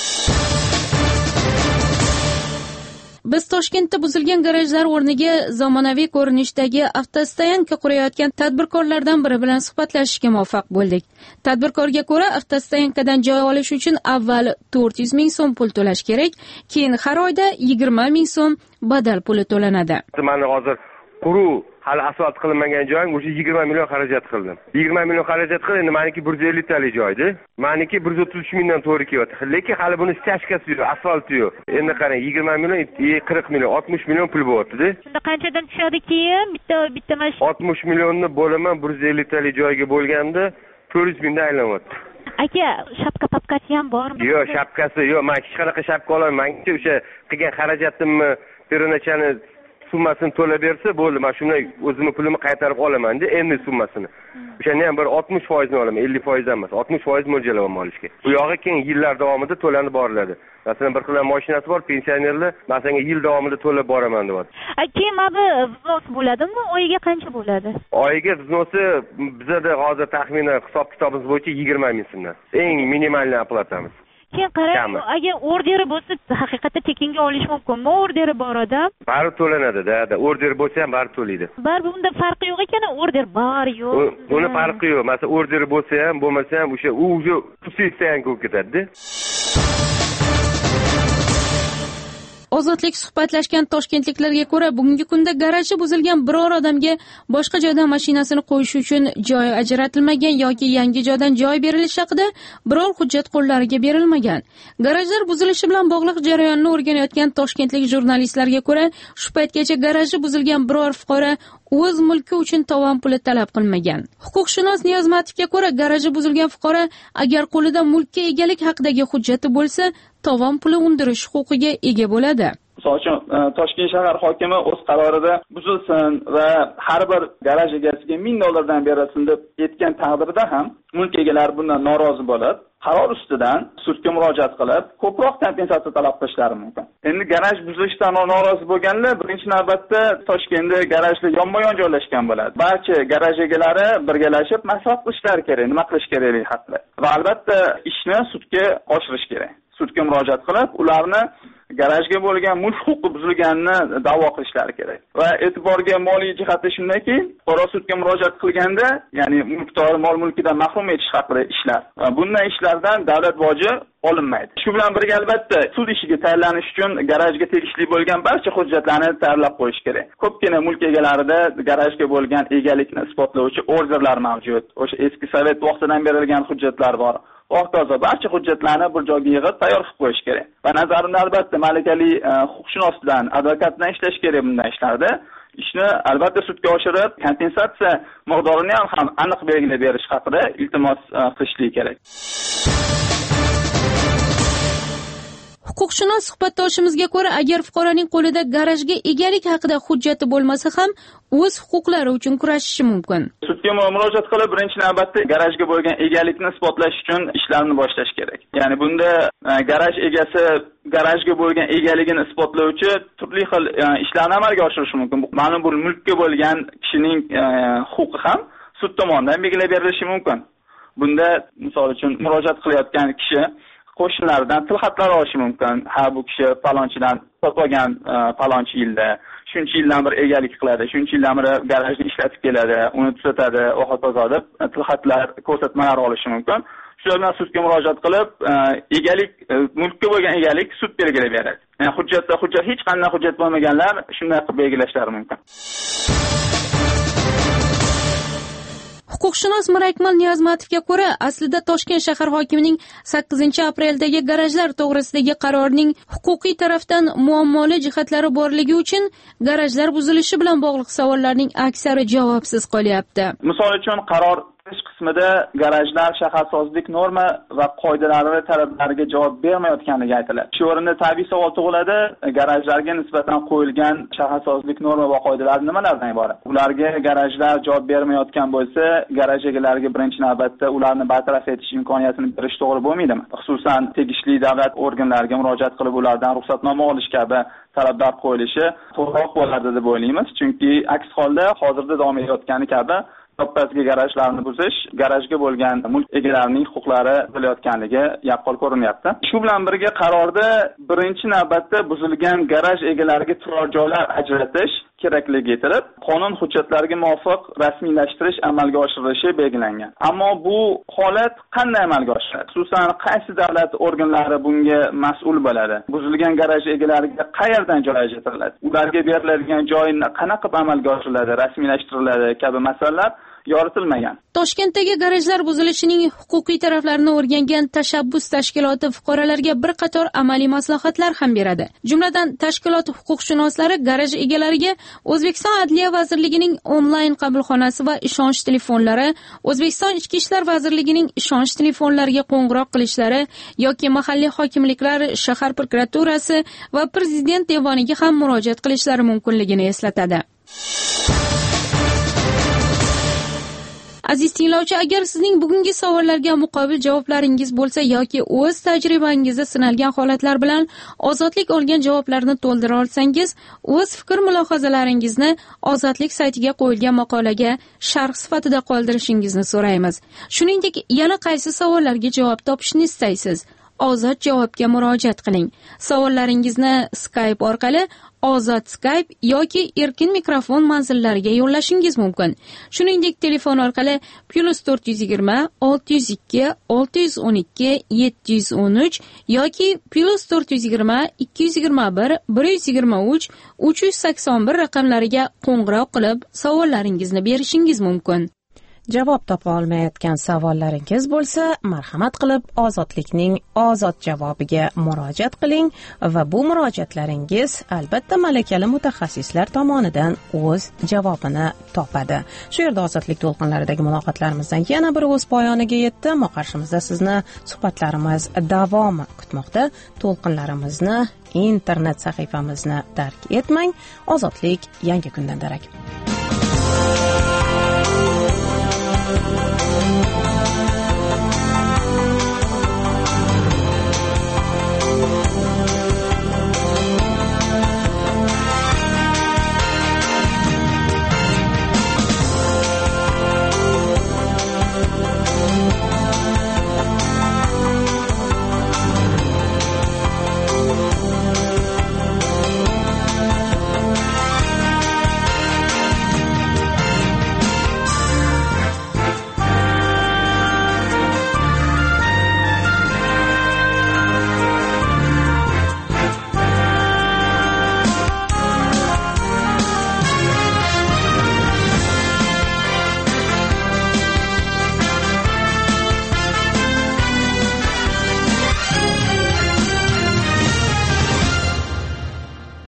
Biz Toshkentda buzilgan garajlar o'rniga zamonaviy ko'rinishdagi avtostoyanka qurayotgan tadbirkorlardan biri bilan suhbatlashishga muvaffaq bo'ldik. Tadbirkorga ko'ra, avtostoyankadan joy olish uchun avval to'rt yuz ming so'm pul to'lash kerak, keyin har oyda yigirma ming so'm badal puli to'lanadi. Mana hozir quruq hali asfalt qilinmagan joyim o'sha yigirma million xarajat qildim. yigirma million xarajat qildim, endi meniki bir yuz ellik talik joydi. Meniki bir yuz o'ttiz uch mingdan to'g'ri kelyapti. Lekin hali buni stachkasi yo'q, asfalti yo'q. Endi qarang, yigirma million, qirq million, oltmish million pul bo'lyapti-da. Shunda qanchadan tushadi keyin bitta bitta mashina? oltmish millionni bo'laman bir yuz ellik talik joyga bo'lganda to'rt yuz mingdan aylanyapti. Aka, shapka papkasi ham bormi? Yo'q, shapkasi yo'q. Men hech qanaqa shapka ololmayman. O'sha qilgan xarajatimni peronachani summasini to'lab bersa bo'ldi, men shunday o'zimni pulimni qaytarib olaman-da, endi summasini. O'shani ham bir oltmish foiz ni olaman, ellik foiz dan emas, oltmish foiz mo'ljallayman olishga. Bu yog'i keyin yillar davomida to'lanib boriladi. Masalan, bir xil mashinasi bor, pensionerlar, masalan, yil davomida to'lab boraman deyapti. Keyin mana bu vznos bo'ladimi? Oyiga qancha bo'ladi? Oyiga vznosi bizda hozir taxminan hisob kitobimiz bo'yicha yigirma ming so'mdan. Eng minimalni aplatamiz. Keyin qarang, agar orderi bo'lsa, haqiqatda tekinga olish mumkinmi? Orderi bor odam. Bari to'lanadi-da, orderi bo'lsa ham bari to'laydi. Baribir unda farqi yo'q ekan, order bor, yo'q. Uni farqi yo'q. Masalan, orderi bo'lsa ham, bo'lmasa ham o'sha u o'sha xususiyatdan bo'lib ketadi-da. Ozodlik suhbatlashgan toshkentliklarga ko'ra, bugungi kunda garaji buzilgan biror odamga boshqa joydan mashinasini qo'yish uchun joy ajratilmagan yoki yangi joydan joy berilishi haqida biror hujjat qo'llariga berilmagan. Garajlar buzilishi bilan bog'liq jarayonni o'rganayotgan toshkentlik jurnalistlarga ko'ra, shu paytgacha garaji buzilgan biror fuqaro o'z mulki uchun tovon puli talab qilmagan. Huquqshunos Niyozmatovga ko'ra, garaji buzilgan fuqaro agar qo'lida mulkka egalik haqidagi hujjati bo'lsa, tovon puli undirish huquqiga ega bo'ladi. Misol uchun, Toshkent shahar hokimi o'z qarorida buzilsin va har bir garaj egasiga ming dollardan berilsin deb aytgan taqdirda ham mulk egalari bundan norozi bo'lib, qaror ustidan sudga murojaat qilib, ko'proq kompensatsiya talab qilishlari mumkin. Endi garaj buzilishidan norozi bo'lganlar birinchi navbatda Toshkentda garajlar yonma-yon joylashgan bo'ladi. Barcha garaj egalari birgalashib maslahat qilishlari kerak, nima qilish kerakligi haqida. Va albatta ishni sudga oshirish kerak. Sudga murojaat qilib, ularni garajga bo'lgan mulk huquqi buzilganini da'vo qilishlari kerak. Va e'tiborga moliy jihati shundaki, fuqaro sudga murojaat qilganda, ya'ni mulkdor mol-mulkidan mahrum etish haqida ishlar. Va bunday ishlardan davlat boji olinmaydi. Shu bilan birga albatta sud ishiga tayyorlanish uchun garajga tegishli bo'lgan barcha hujjatlarni tayyorlab qo'yish kerak. Ko'pgina mulk egalarida garajga bo'lgan egalikni isbotlovchi orderlar mavjud. O'sha eski sovet vaqtidan berilgan hujjatlar bor. Hokazo barcha hujjatlarni bir joyga yig'ib tayyor qilib qo'yish kerak. Va nazarimda albatta malakali huquqshunosdan, advokatdan ishlash kerak bunday ishlarda. Ishni albatta sudga oshirib, kompensatsiya miqdorini ham, ham aniq belgilab berish haqida iltimos qilishlik kerak. Huquqshunos suhbatdoshimizga ko'ra, agar fuqaroning qo'lida garajga egalik haqida hujjati bo'lmasa ham, o'z huquqlari uchun kurashishi mumkin. Sudga murojaat qilib, birinchi navbatda garajga bo'lgan egalikni isbotlash uchun ishlarni boshlash kerak. Ya'ni bunda garaj egasi garajga bo'lgan egaligini isbotlovchi turli xil ishlarni amalga oshirishi mumkin. Ma'lum bir mulkka bo'lgan kishining huquqi ham sud tomonidan belgilab berilishi mumkin. Bunda misol uchun murojaat qilayotgan kishi qo'shnilardan tilxatlar olishi mumkin. Ha, bu kishi falonchidan sotgan falonchi yilda, shuncha yildan bir egalik qiladi, shuncha yildan beri garajni ishlatib keladi, uni tuzatadi, va hokazo deb tilxatlar, ko'rsatmalar olishi mumkin. Shular bilan sudga murojaat qilib, egalik, mulkka bo'lgan egalik sud belgilab beradi. Ya'ni hujjatda hujjat hech qanday hujjat bo'lmaganlar shunday qilib belgilashlari mumkin. Huquqshunos Mirakmal Niyozmatovga ko'ra, aslida Toshkent shahar hokimining sakkizinchi apreldagi garajlar to'g'risidagi qarorining huquqiy tarafdan muammoli jihatlari borligi uchun garajlar buzilishi bilan bog'liq savollarning aksari javobsiz qolyapti. Misol uchun qaror ish qismida garajlar shaharsozlik norma va qoidalari va talablariga javob bermayotganligi aytiladi. Shu o'rinda tabiiy savol tug'iladi, garajlarga nisbatan qo'yilgan shaharsozlik norma va qoidalari nimalardan iborat? Ularga garajlar javob bermayotgan bo'lsa, garaj egalariga birinchi navbatda ularni bartaraf etish imkoniyatini berish to'g'ri bo'lmaydimi? Xususan, tegishli davlat organlariga murojaat qilib ulardan ruxsatnoma olish kabi talablar qo'yilishi to'g'riroq bo'lardi deb o'ylaymiz. Chunki aks holda hozirda davom etayotgani kabi to'ppasiga garajlarni buzish, garajga bo'lgan mulk egalarining huquqlari buzilayotganligi yaqqol ko'rinyapti. Shu bilan birga qarorda birinchi navbatda buzilgan garaj egalariga turar joylar ajratish kerakligi aytilib, qonun hujjatlariga muvofiq rasmiylashtirish amalga oshirilishi belgilangan. Ammo bu holat qanday amalga oshiriladi? Xususan, qaysi davlat organlari bunga mas'ul bo'ladi? Buzilgan garaj egalariga qayerdan joy ajratiladi? Ularga beriladigan joyni qanaqa amalga oshiriladi, rasmiylashtiriladi kabi masalalar yoritilmagan. Toshkentdagi garajlar buzilishining huquqiy taraflarini o'rgangan tashabbus tashkiloti fuqarolarga bir qator amaliy maslahatlar ham beradi. Jumladan, tashkilot huquqshunoslari garaj egalariga O'zbekiston Adliya vazirligining onlayn qabulxonasi va ishonch telefonlari, O'zbekiston Ichki ishlar vazirligining ishonch telefonlariga qo'ng'iroq qilishlari yoki mahalliy hokimliklar, shahar prokuraturasi va prezident devoniga ham murojaat qilishlari mumkinligini eslatadi. Aziz tinglovchi, agar sizning bugungi savollarga muqobil javoblaringiz bo'lsa yoki o'z tajribangizda sinalgan holatlar bilan ozodlik olgan javoblarni to'ldira olsangiz, o'z fikr mulohazalaringizni Ozodlik saytiga qo'yilgan maqolaga sharh sifatida qoldirishingizni so'raymiz. Shuningdek, yana qaysi savollarga javob topishni istaysiz? Ozod javobga murojaat qiling. Savollaringizni Skype orqali Ozod Skype yoki erkin mikrofon manzillariga yo'llashingiz mumkin. Shuningdek, telefon orqali plus to'rt yuz yigirma olti yuz ikki olti yuz o'n ikki yetti yuz o'n uch yoki plus to'rt yuz yigirma ikki yuz yigirma bir bir yuz yigirma uch uch yuz sakson bir raqamlariga qo'ng'iroq qilib savollaringizni berishingiz mumkin. Javob topa olmayotgan savollaringiz bo'lsa, marhamat qilib Ozodlikning Ozod javobiga murojaat qiling va bu murojaatlaringiz albatta malakali mutaxassislar tomonidan o'z javobini topadi. Shu yerda Ozodlik to'lqinlaridagi muloqotlarimizdan yana bir o'z poyoniga yetdi. Qarshimizda sizni suhbatlarimiz davomi kutmoqda. To'lqinlarimizni, internet sahifamizni tark etmang. Ozodlik yangi kundan darak.